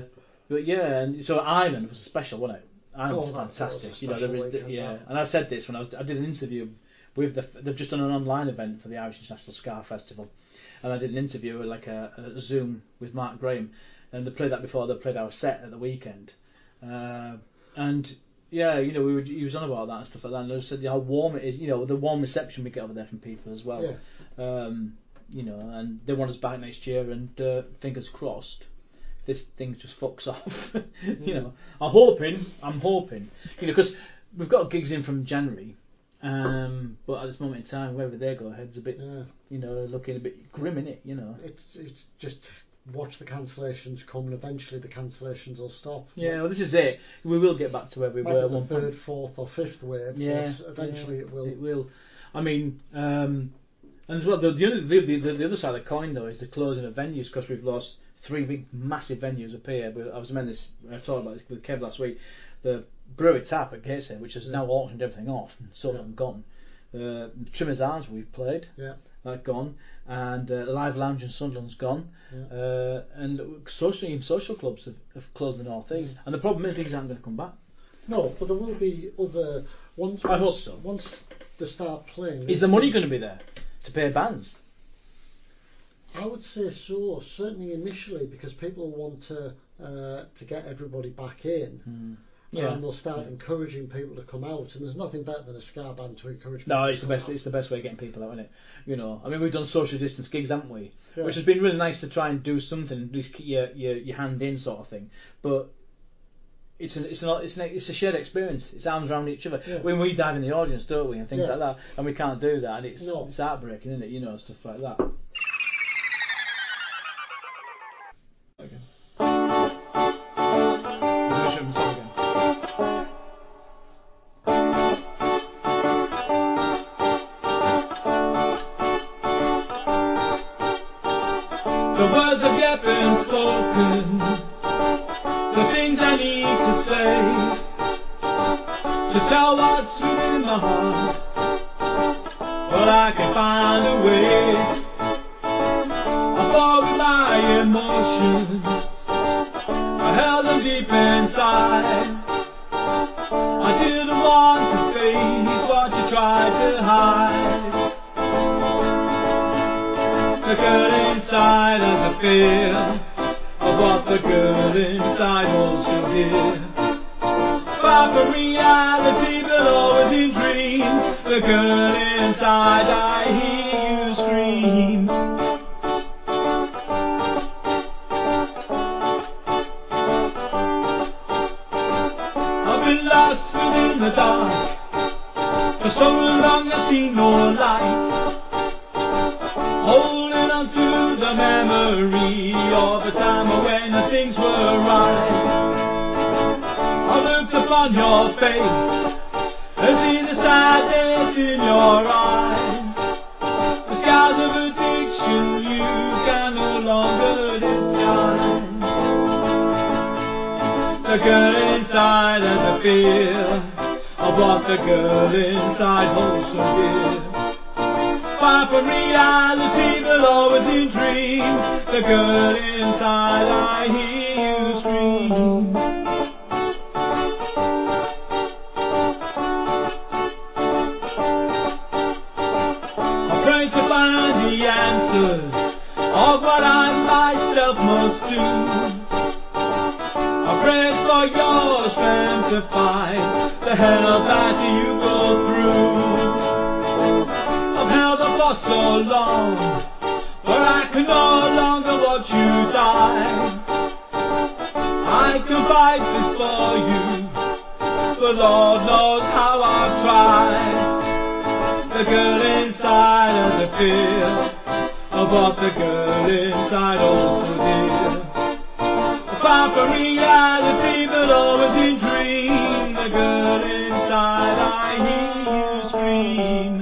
and so Ireland was special, wasn't it? Ireland was fantastic. And I said this when I did an interview with they've just done an online event for the Irish International Scar Festival, and I did an interview like a Zoom with Mark Graham, and they played that before they played our set at the weekend, and. Yeah, he was on about that and stuff like that, and I said how warm it is, the warm reception we get over there from people as well. Yeah. And they want us back next year, and fingers crossed, this thing just fucks off. I'm hoping, because we've got gigs in from January, but at this moment in time, wherever they go, head's a bit, looking a bit grim, innit? It's just. Watch the cancellations come, and eventually the cancellations will stop. Yeah, well, this is it. We will get back to where we were. The third, fourth, or fifth wave. Yeah, but eventually it will. It will. I mean, and as well, the other side of the coin though is the closing of venues, because we've lost 3 big massive venues up here. I was talking about this with Kev last week. The Brewery Tap at Gateshead, which has now auctioned everything off and sold and gone. Trimmers Arms we've played. Yeah. That gone, and Live Lounge in Sunderland's gone, and social clubs have closed in the North East. And the problem is these aren't going to come back. No, but there will be other. I hope so. Once they start playing, is the money going to be there to pay bands? I would say so. Certainly initially, because people want to get everybody back in. Yeah. And they'll start encouraging people to come out, and there's nothing better than a ska band to encourage people. No, it's the best. Out. It's the best way of getting people out, isn't it? I mean, we've done social distance gigs, haven't we? Yeah. Which has been really nice to try and do something, at least keep your hand in, sort of thing. But it's a shared experience. It's arms around each other. Yeah. When we dive in the audience, don't we, and things like that, and we can't do that, and it's heartbreaking, isn't it? Stuff like that. Okay. The words have yet been spoken, the things I need to say, to tell what's within my heart, but I can find a way. I fought with my emotions, I held them deep inside. I didn't want to face what you tried to hide. The girl inside has a fear of what the girl inside holds so dear. Far from reality, but always in dream. The girl inside, I hear you scream. I've been lost within the dark for so long, I've seen no light. Holding on to the memory of a time when things were right. I looked upon your face and seen the sadness in your eyes. The scars of addiction you can no longer disguise. The girl inside has a fear of what the girl inside holds so dear. Far from reality, but always in dream. The girl inside, I hear you scream. I pray to find the answers of what I myself must do. I pray for your strength to fight the hell that you go through. I've held on for so long, but I can no longer watch you die. I can fight this for you, but Lord knows how I've tried. The girl inside has a fear of what the girl inside holds so dear. Far from reality, but always in dream. The girl inside, I hear you scream.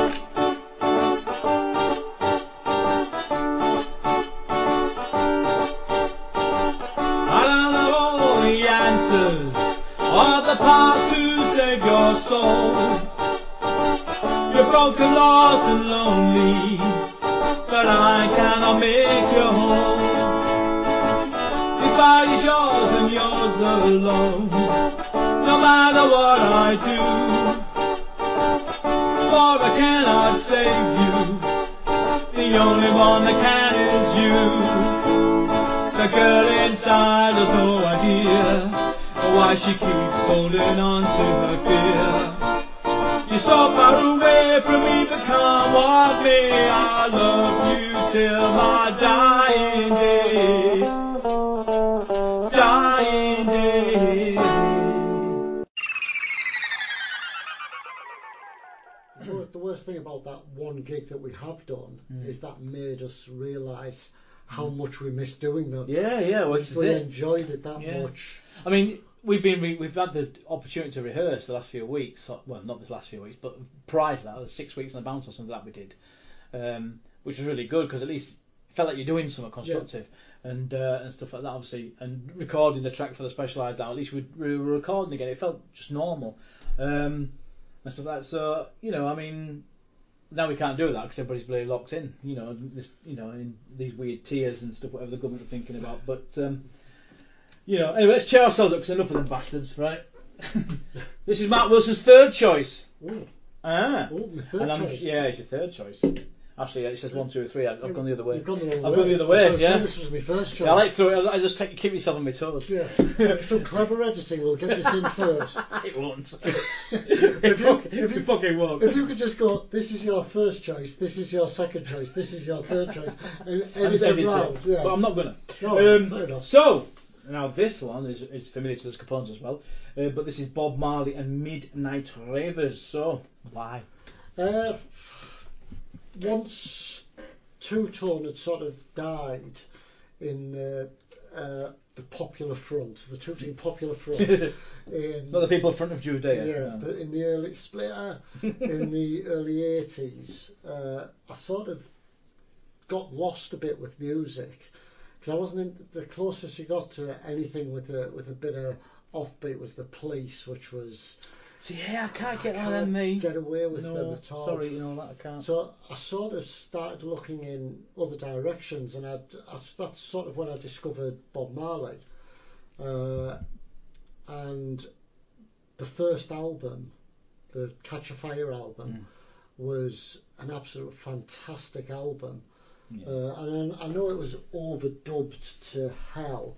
I don't have all the answers or the power to save your soul. You're broken, lost and lonely, but I cannot make you whole. This fight is yours and yours alone, no matter what I do. For I cannot save you, the only one that can is you. The girl inside has no idea why she keeps holding on to her fear. You're so far away from me, but come what may, I'll love you till my dying day. Dying day. The worst thing about that one gig that we have done is that made us realise how much we missed doing them. Yeah, well, this is We it. enjoyed it that Yeah. much. I mean, we've had the opportunity to rehearse the last few weeks. Well, not this last few weeks, but prior to that, the 6 weeks on the bounce or something that we did, which was really good because at least it felt like you're doing something constructive and stuff like that. Obviously, and recording the track for the Specialised Down. At least we were recording again. It felt just normal and stuff like that. So I mean, now we can't do that because everybody's really locked in. In these weird tiers and stuff, whatever the government are thinking about. But anyway, let's cheer ourselves up because enough of them bastards, right? This is Mark Wilson's third choice. Ooh. Ah. Ooh, my third choice. Yeah, it's your third choice. Actually, it says 1, 2, 3. I've gone the other way. You've gone the wrong way. I've gone the other way. I was gonna Yeah. say this was my first choice. Yeah, I like throw. I just keep yourself on my toes. Yeah. Some clever editing will get this in first. It won't. If you fucking won't. If you could just go, this is your first choice, this is your second choice, this is your third choice, and I edit just it edit round. it. Yeah. But I'm not gonna. No, fair enough. So now this one is familiar to the Capones as well, but this is Bob Marley and Midnight Ravers. So why? Once Two Tone had sort of died in the Popular Front, the Tooting Popular Front. Not the people in front of Judea. Yeah, No. but in the early Splitter, in the early 80s, I sort of got lost a bit with music because I wasn't the closest you got to anything with a bit of offbeat was The Police, which was See, yeah, I can't get like them, me. Get away with No, them at all. sorry, you know that I can't. So I sort of started looking in other directions, and that's sort of when I discovered Bob Marley. And the first album, the Catch a Fire album, was an absolute fantastic album. Yeah. And I know it was overdubbed to hell,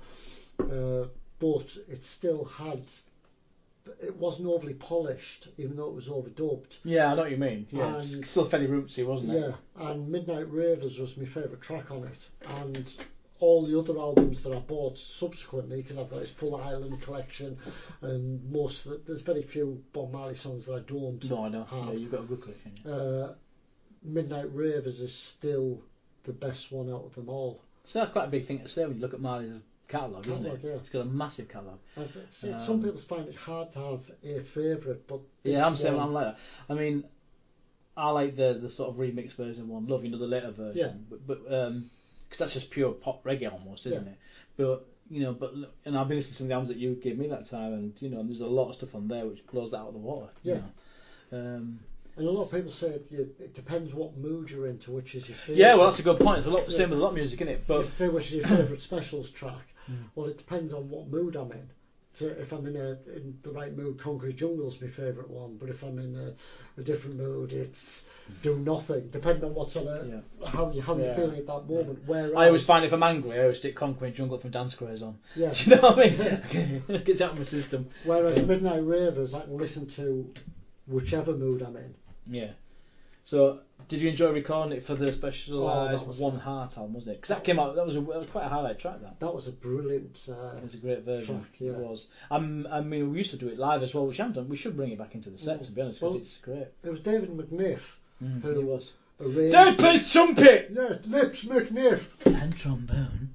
but it still had. It wasn't overly polished, even though it was overdubbed. Yeah, I know what you mean. Yeah, And- still fairly rootsy, wasn't it? Yeah, and Midnight Ravers was my favourite track on it, and all the other albums that I bought subsequently, because I've got his full Island collection, and most of it, there's very few Bob Marley songs that I don't No, I know. have. Yeah, you've got a good collection. Yeah. Midnight Ravers is still the best one out of them all. So that's quite a big thing to say when you look at Marley's catalogue, isn't it? Catalogue, yeah. It's got a massive catalogue. Some people find it hard to have a favourite, but Yeah, I'm this saying one- I'm like that. I mean, I like the sort of remix version of One Love, the later version, but because that's just pure pop reggae almost, isn't it? But and I've been listening to some of the albums that you gave me that time, and and there's a lot of stuff on there which blows that out of the water. Yeah. You know. And a lot of people say it depends what mood you're into, which is your favourite. Yeah, well, that's a good point. It's a lot the same with a lot of music, isn't it? You But say which is your favourite specials track. Well, it depends on what mood I'm in. So if I'm in the right mood, Concrete Jungle's my favourite one. But if I'm in a different mood, it's Do Nothing. Depending on what's on how you're feeling at that moment. Whereas I always find if I'm angry, I always stick Concrete Jungle from Dance Craze on. Yeah. Do you know what I mean? It gets out of my system. Whereas Midnight Ravers, I can listen to whichever mood I'm in. Yeah. So, did you enjoy recording it for the Specialised that was- One Heart album, wasn't it? Because that came out. That was quite a highlight track. That. That was a brilliant. It was a great version. Track, yeah. It was. I mean, we used to do it live as well, which I haven't done. We should bring it back into the set, to be honest, because Well, it's great. It was David McNiff who It was. arranged. Dave plays trumpet Yeah, Lips McNiff. and trombone.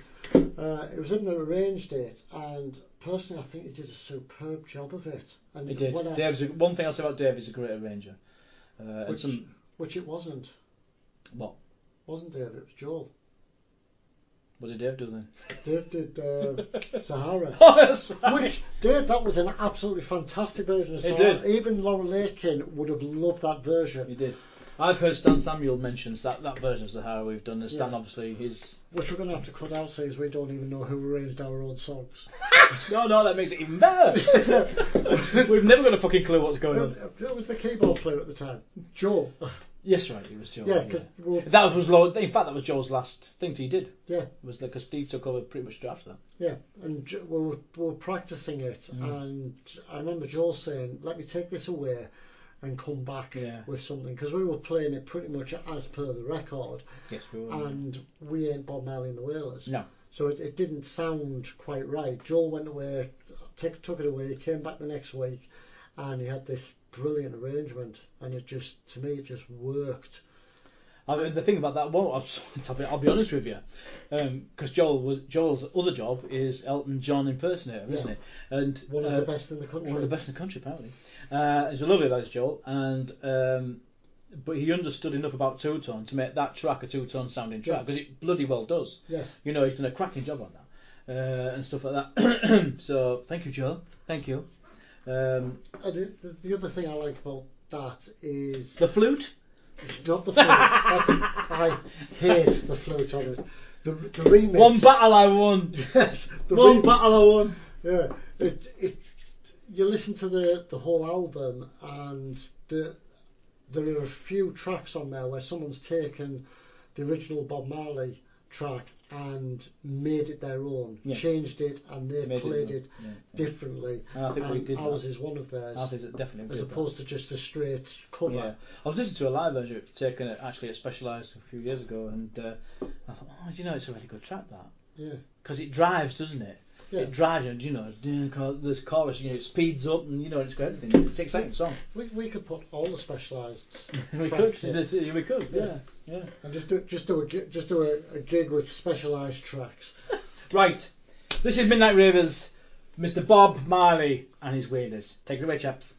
It was him that arranged it, and personally, I think he did a superb job of it. And He did. when I- Dave's one thing I'll say about Dave is a great arranger. which it wasn't. What? Wasn't Dave? It was Joel. What did Dave do then? Dave did Sahara. Oh, that's right. Which Dave, that was an absolutely fantastic version of He Sahara. did. Even Laura Lakin would have loved that version. He did. I've heard Stan Samuel mentions that version of Sahara we've done, and Stan Yeah. obviously is. Which we're going to have to cut out, since we don't even know who arranged our own songs. No, that makes it even better. We've never got a fucking clue what's going on. It was the keyboard player at the time, Joel. Yes, right, it was Joel. Yeah, because That was in fact that was Joel's last thing he did. yeah, Was because Steve took over pretty much straight after that. yeah, and we were practicing it, and I remember Joel saying, "Let me take this away and come back Yeah. with something," because we were playing it pretty much as per the record, Yes, we were. and we ain't Bob Marley and the Wailers. No. So it didn't sound quite right. Joel went away, took it away, came back the next week, and he had this brilliant arrangement, and it just, to me, it just worked. I mean, the thing about that, well, I'll be honest with you, because Joel's other job is Elton John impersonator, isn't Yeah. it? And One of the best in the country. One of the best in the country, apparently. He's a lovely lad, Joel, and but he understood enough about two-tone to make that track a two-tone sounding track, Yeah. because it bloody well does. Yes. You know, he's done a cracking job on that, and stuff like that. So, thank you, Joel. Thank you. And the other thing I like about that is The flute? it's not the flute. I hate the flute on it. The remix. One battle I won. Yes. The One remix. battle I won. Yeah. You listen to the whole album, and there are a few tracks on there where someone's taken the original Bob Marley track and made it their own, Yeah. changed it, and they Made it played their it own. Yeah. differently. And I think we did ours that. is one of theirs, I think it definitely as did that. opposed to just a straight cover. Yeah, I was listening to a live version of it taken actually at Specialised a few years ago, and I thought, oh, do you know, it's a really good track, that, Yeah. because it drives, doesn't it? Yeah. It drives, and this chorus, it speeds up, and it's got everything. It's an exciting song. We could put all the Specialised we tracks could, in, we could, yeah. and just do a gig with Specialised tracks. Right, this is Midnight Ravers, Mr. Bob Marley and his Wailers. Take it away, chaps.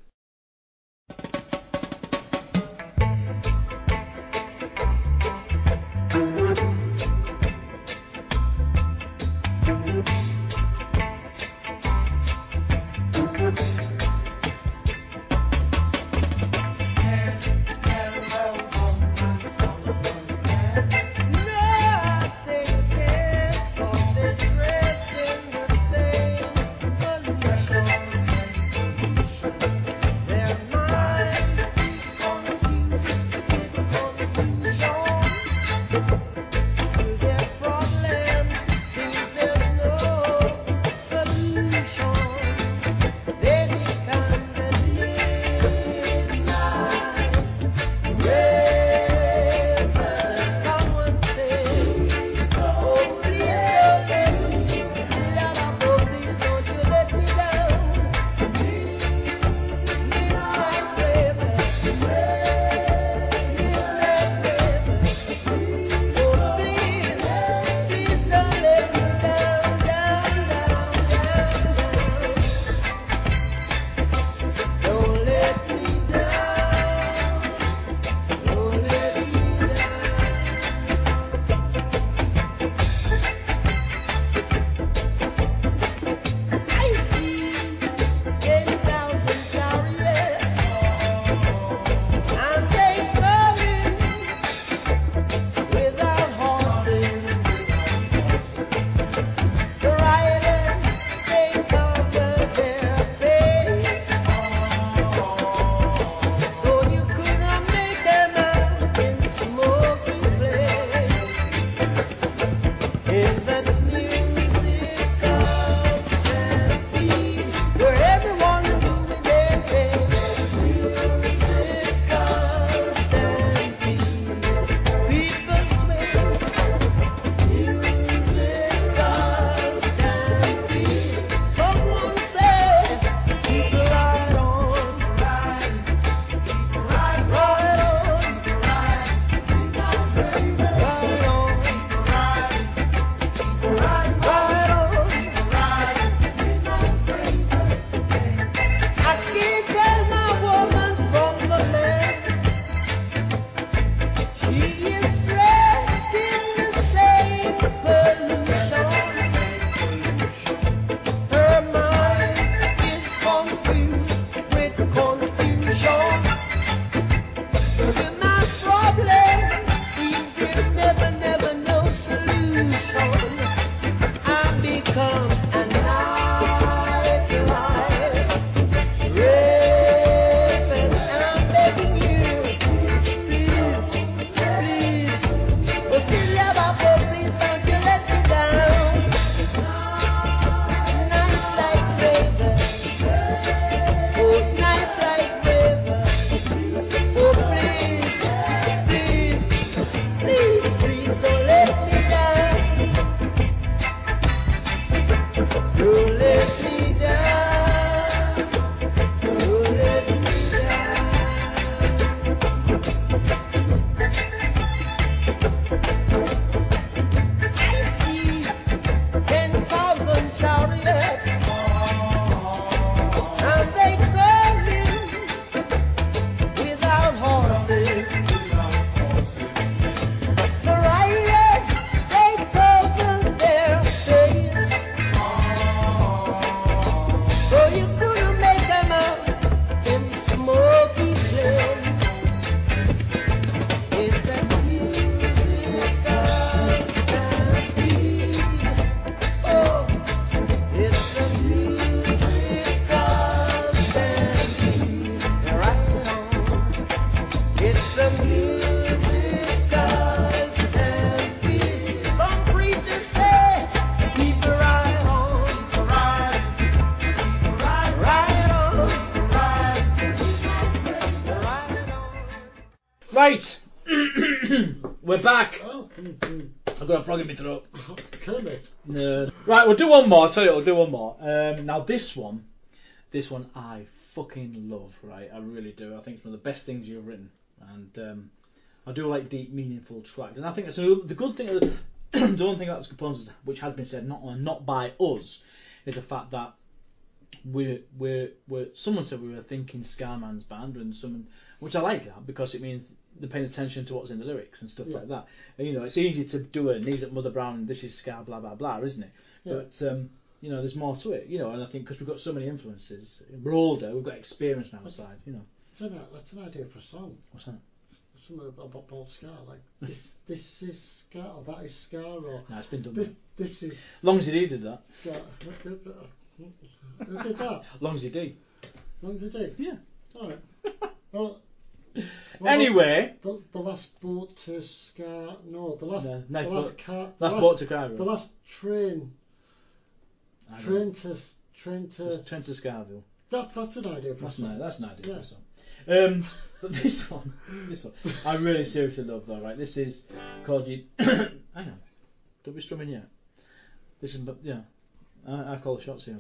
Right. We're back. Oh, I've got a frog in my throat. Kermit. No. Right, we'll do one more. I'll tell you, we'll do one more. Now this one I fucking love. Right, I really do. I think it's one of the best things you've written, and I do like deep, meaningful tracks. And I think that's the good thing. The one thing about the components, which has been said not by us, is the fact that we're someone said we were thinking Scarman's band, and someone, which I like that because it means they're paying attention to what's in the lyrics and stuff like that. And, it's easy to do a knees at Mother Brown and this is Scar blah blah blah, isn't it? Yeah. But there's more to it, and I think because we've got so many influences, we're older, we've got experience now inside, That's an idea for a song. What's that? Something about Scar, like this is Scar, or that is Scar, or no, it's been done. This is. As long as he did that. Scar. Who did that? As long as he did. As long as he did. Yeah. All right. Well. Anyway. The last boat to Scar. No, the last. No, the last car. Last boat to Cairo. The last train. Train to Scarville. That's an idea for a song. That's an idea for a song. But this one, I really seriously love though, right? This is called you. Hang on, don't be strumming yet. This is, I call the shots here,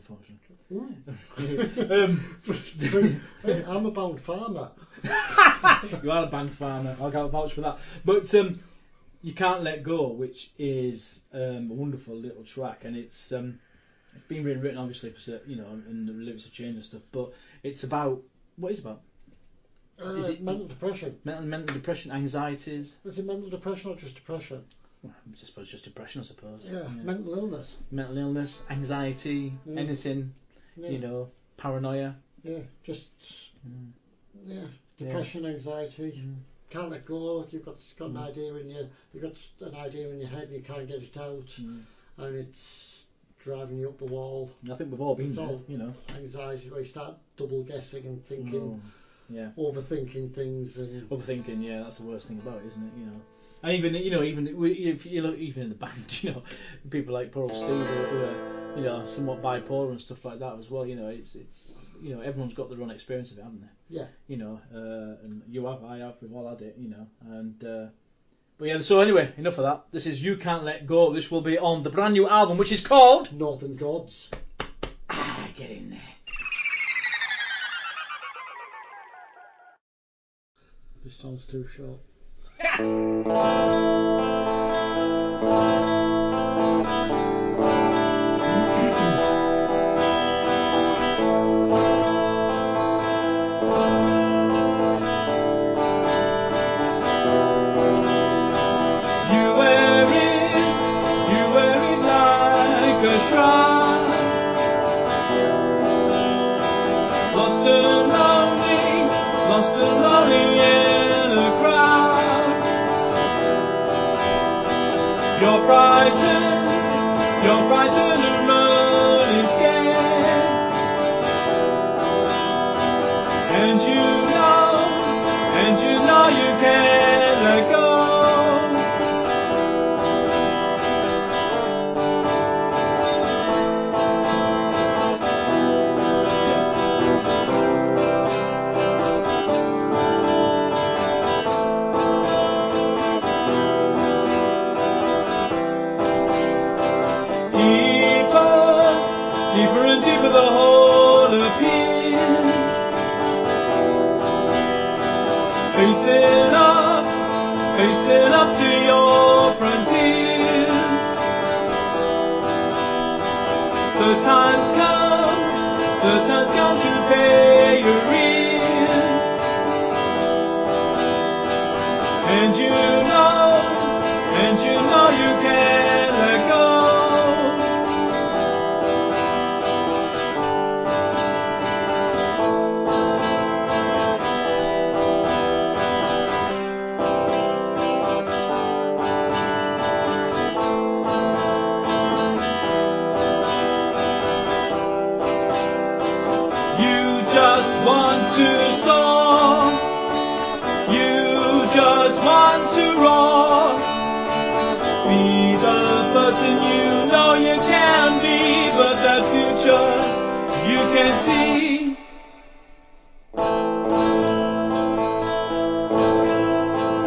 unfortunately. Hey, I'm a bound farmer. You are a bound farmer. I'll vouch for that. But You Can't Let Go, which is a wonderful little track, and it's been written obviously for and the lyrics have changed and stuff. But it's about what is it about? Is it mental depression? Mental depression, anxieties. Is it mental depression or just depression? Well, I suppose just depression, I suppose. Yeah. Mental illness. Mental illness, anxiety, anything, paranoia. Yeah, depression, anxiety. Can't let go. You've got an idea in your head and you can't get it out, and it's driving you up the wall. I think we've all been there, Anxiety, where you start double guessing and thinking. Overthinking things and overthinking. That's the worst thing about it, isn't it? And even if you look even in the band, people like poor old Steve who are somewhat bipolar and stuff like that as well. It's everyone's got their own experience of it, haven't they? Yeah. And you have, I have, we've all had it. And but yeah. So anyway, enough of that. This is You Can't Let Go. This will be on the brand new album, which is called Northern Gods. Get in there. This song's too short. You wear it like a shroud. Lost and lonely in a crowd. You're frightened and running scared. And you know you can't let go. Deeper and deeper the hole appears. Facing up to your frontiers. The time's come to pay your arrears. And you know you can't let go. Want to soar, you just want to roar, be the person you know you can be, but that future you can see.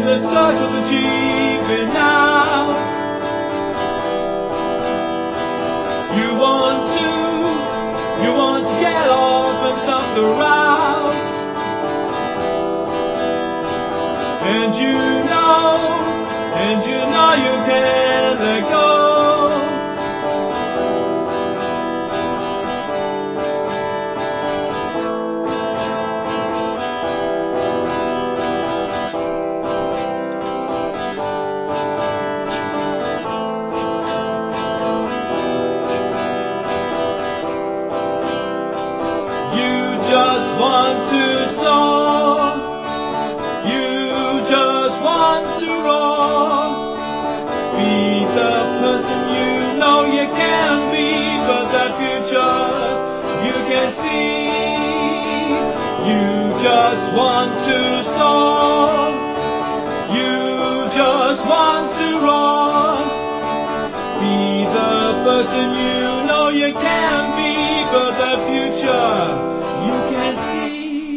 the circles of cheaping out. You want to get off and stop the route. And you know you can't let go. You just want to soar. You just want to roar. Be the person you know you can be, but the future you can see. You just want to soar. You just want to roar. Be the person you know you can be, but the future you can see.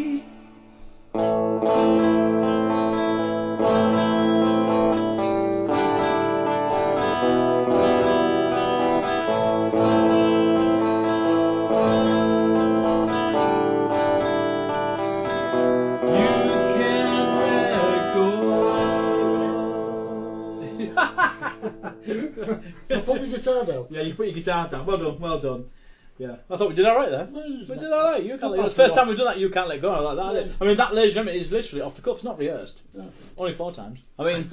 I put my guitar down. Yeah, you put your guitar down. Well done, well done. Yeah, I thought we did all right there. Well, We did all right. You can't. It's the first time we've done that. You can't let go. I like that. Yeah. I mean, that, ladies and gentlemen, is literally off the cuff. It's not rehearsed. Yeah. Only 4 times. I mean.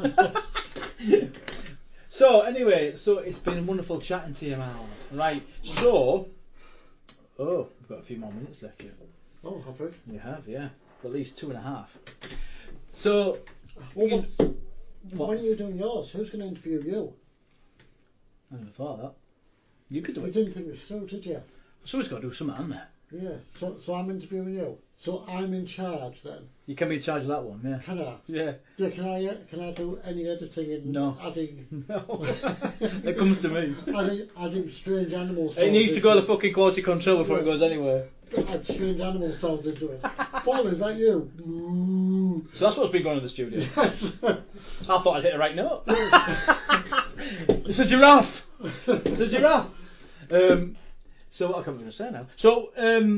So anyway, so it's been wonderful chatting to you, Mal. Right. So. Oh, we've got a few more minutes left here. Oh, have we? We have, yeah. At least 2.5. So. Well, What? when are you doing yours? Who's going to interview you? I never thought of that. You could do You it. didn't think this through, did you? Someone's got to do something, hasn't there? Yeah. So I'm interviewing you. So I'm in charge then. You can be in charge of that one, yeah. Can I? Yeah. Yeah. Can I do any editing and No. adding? No. It comes to me. adding strange animal sounds. It needs to go to into fucking quality control before it goes anywhere. Add strange animal sounds into it. Paul, is that you? Ooh. So that's what's been going on in the studio. Yes. I thought I'd hit the right note. It's a giraffe. It's a giraffe. So what I can't even say now. So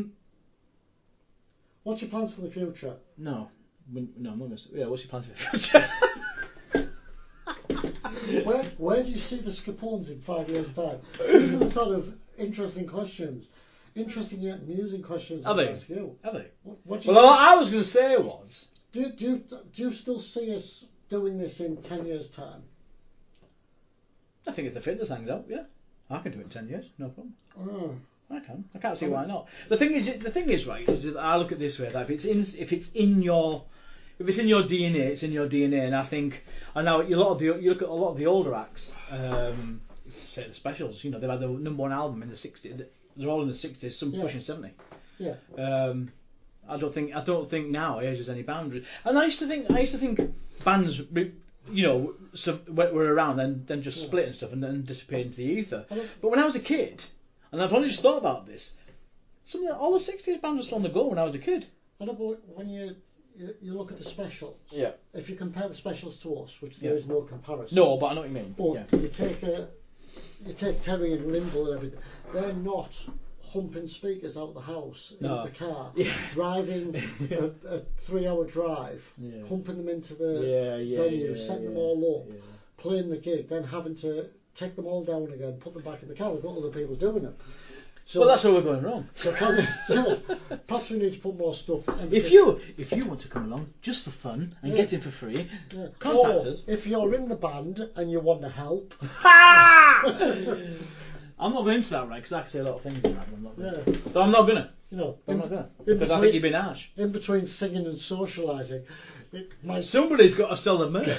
What's your plans for the future? no, I'm not going to say. Yeah, what's your plans for the future? Where do you see the Scapones in 5 years' time? These are the sort of interesting questions. Interesting yet amusing questions Are to they? ask you. Are they? What do you Well, what I was going to say was. do you still see us doing this in 10 years' time? I think if the fitness hangs out, yeah, I can do it in 10 years, no problem. Oh. I can. I can't see why not. The thing is, right, is that I look at it this way: that if it's in your DNA, it's in your DNA. And I think, I know you look at a lot of the older acts, say the Specials. You know, they've had the #1 album in the 60s. They're all in the 60s, some pushing 70. Yeah. I don't think now age has any boundaries. And I used to think bands, you know, were around and then just split and stuff and then disappeared into the ether. But when I was a kid, and I've only just thought about this, all the 60s bands were still on the go when I was a kid. I know, but when you look at the Specials, Yeah. if you compare the Specials to us, which there is no comparison. No, but I know what you mean. But Yeah. you take Terry and Lyndall and everything. They're not humping speakers out of the house in No. the car, Yeah. driving a 3-hour drive, Yeah. humping them into the venue, setting them all up, yeah. playing the gig, then having to take them all down again, put them back in the car. They've got other people doing it. So, Well, that's where we're going wrong. so perhaps we need to put more stuff. If you want to come along just for fun and Yeah. get in for free, Yeah. contact Or us. if you're in the band and you want to help, I'm not going into that, right? Because I can say a lot of things in that. I'm not gonna. yeah, So I'm not gonna. you know, I'm not gonna. in Because I think you've been harsh. in between singing and socialising, it might. Somebody's got to sell the merch.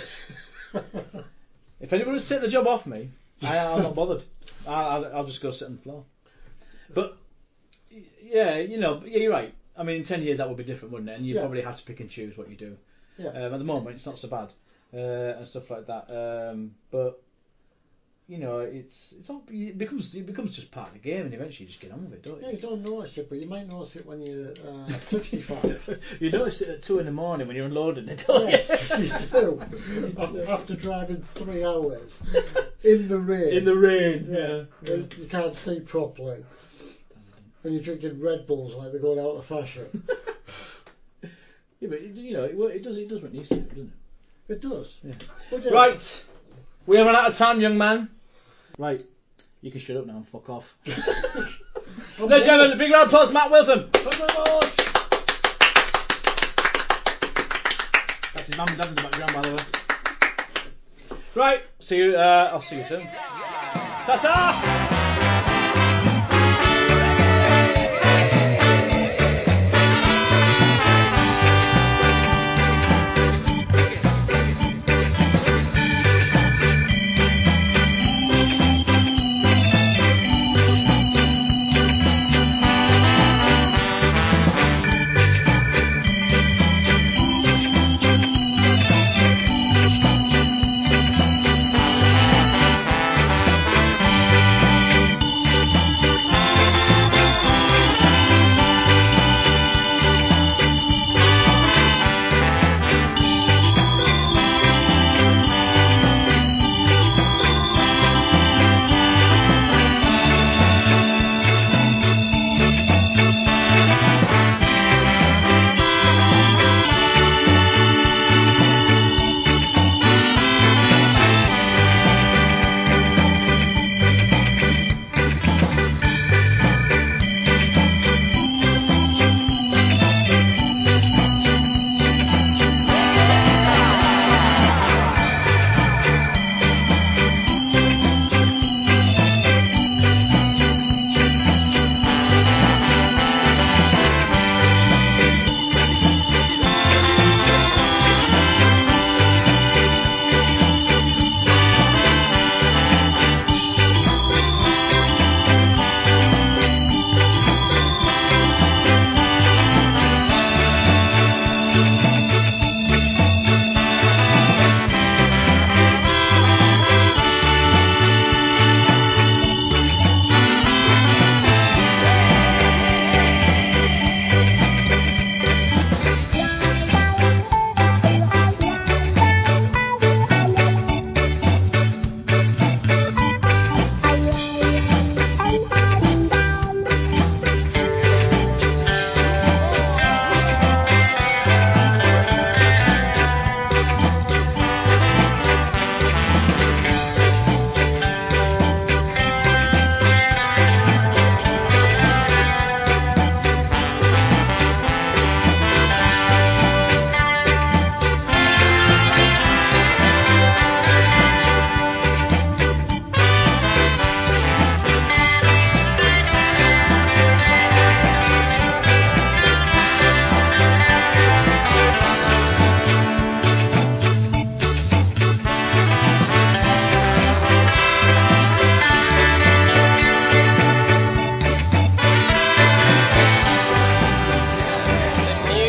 If anybody's taking the job off me, I'm not bothered. I'll just go sit on the floor. But yeah, you know, yeah, you're right. I mean, in 10 years that would be different, wouldn't it? And you Yeah. probably have to pick and choose what you do. Yeah. At the moment, it's not so bad and stuff like that. But you know, it becomes just part of the game, and eventually you just get on with it, don't you? Yeah, you don't notice it, but you might notice it when you're 65. You notice it at 2 a.m. when you're unloading it, don't Yes, you do. After driving 3 hours in the rain. In the rain, Yeah. You can't see properly. And you're drinking Red Bulls like they're going out of fashion. Yeah, but you know, it does what it needs to do, doesn't it? It does. Yeah. But yeah. Right, we have run out of time, young man. Right, you can shut up now and fuck off. Ladies and gentlemen, a big round of applause, Matt Wilson. Thank you very much. That's his mum and dad in the background, by the way. Right, see you. I'll see you soon. Ta-ta!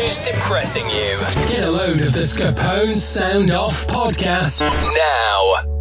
Get a load of the Scapone Sound Off podcast now.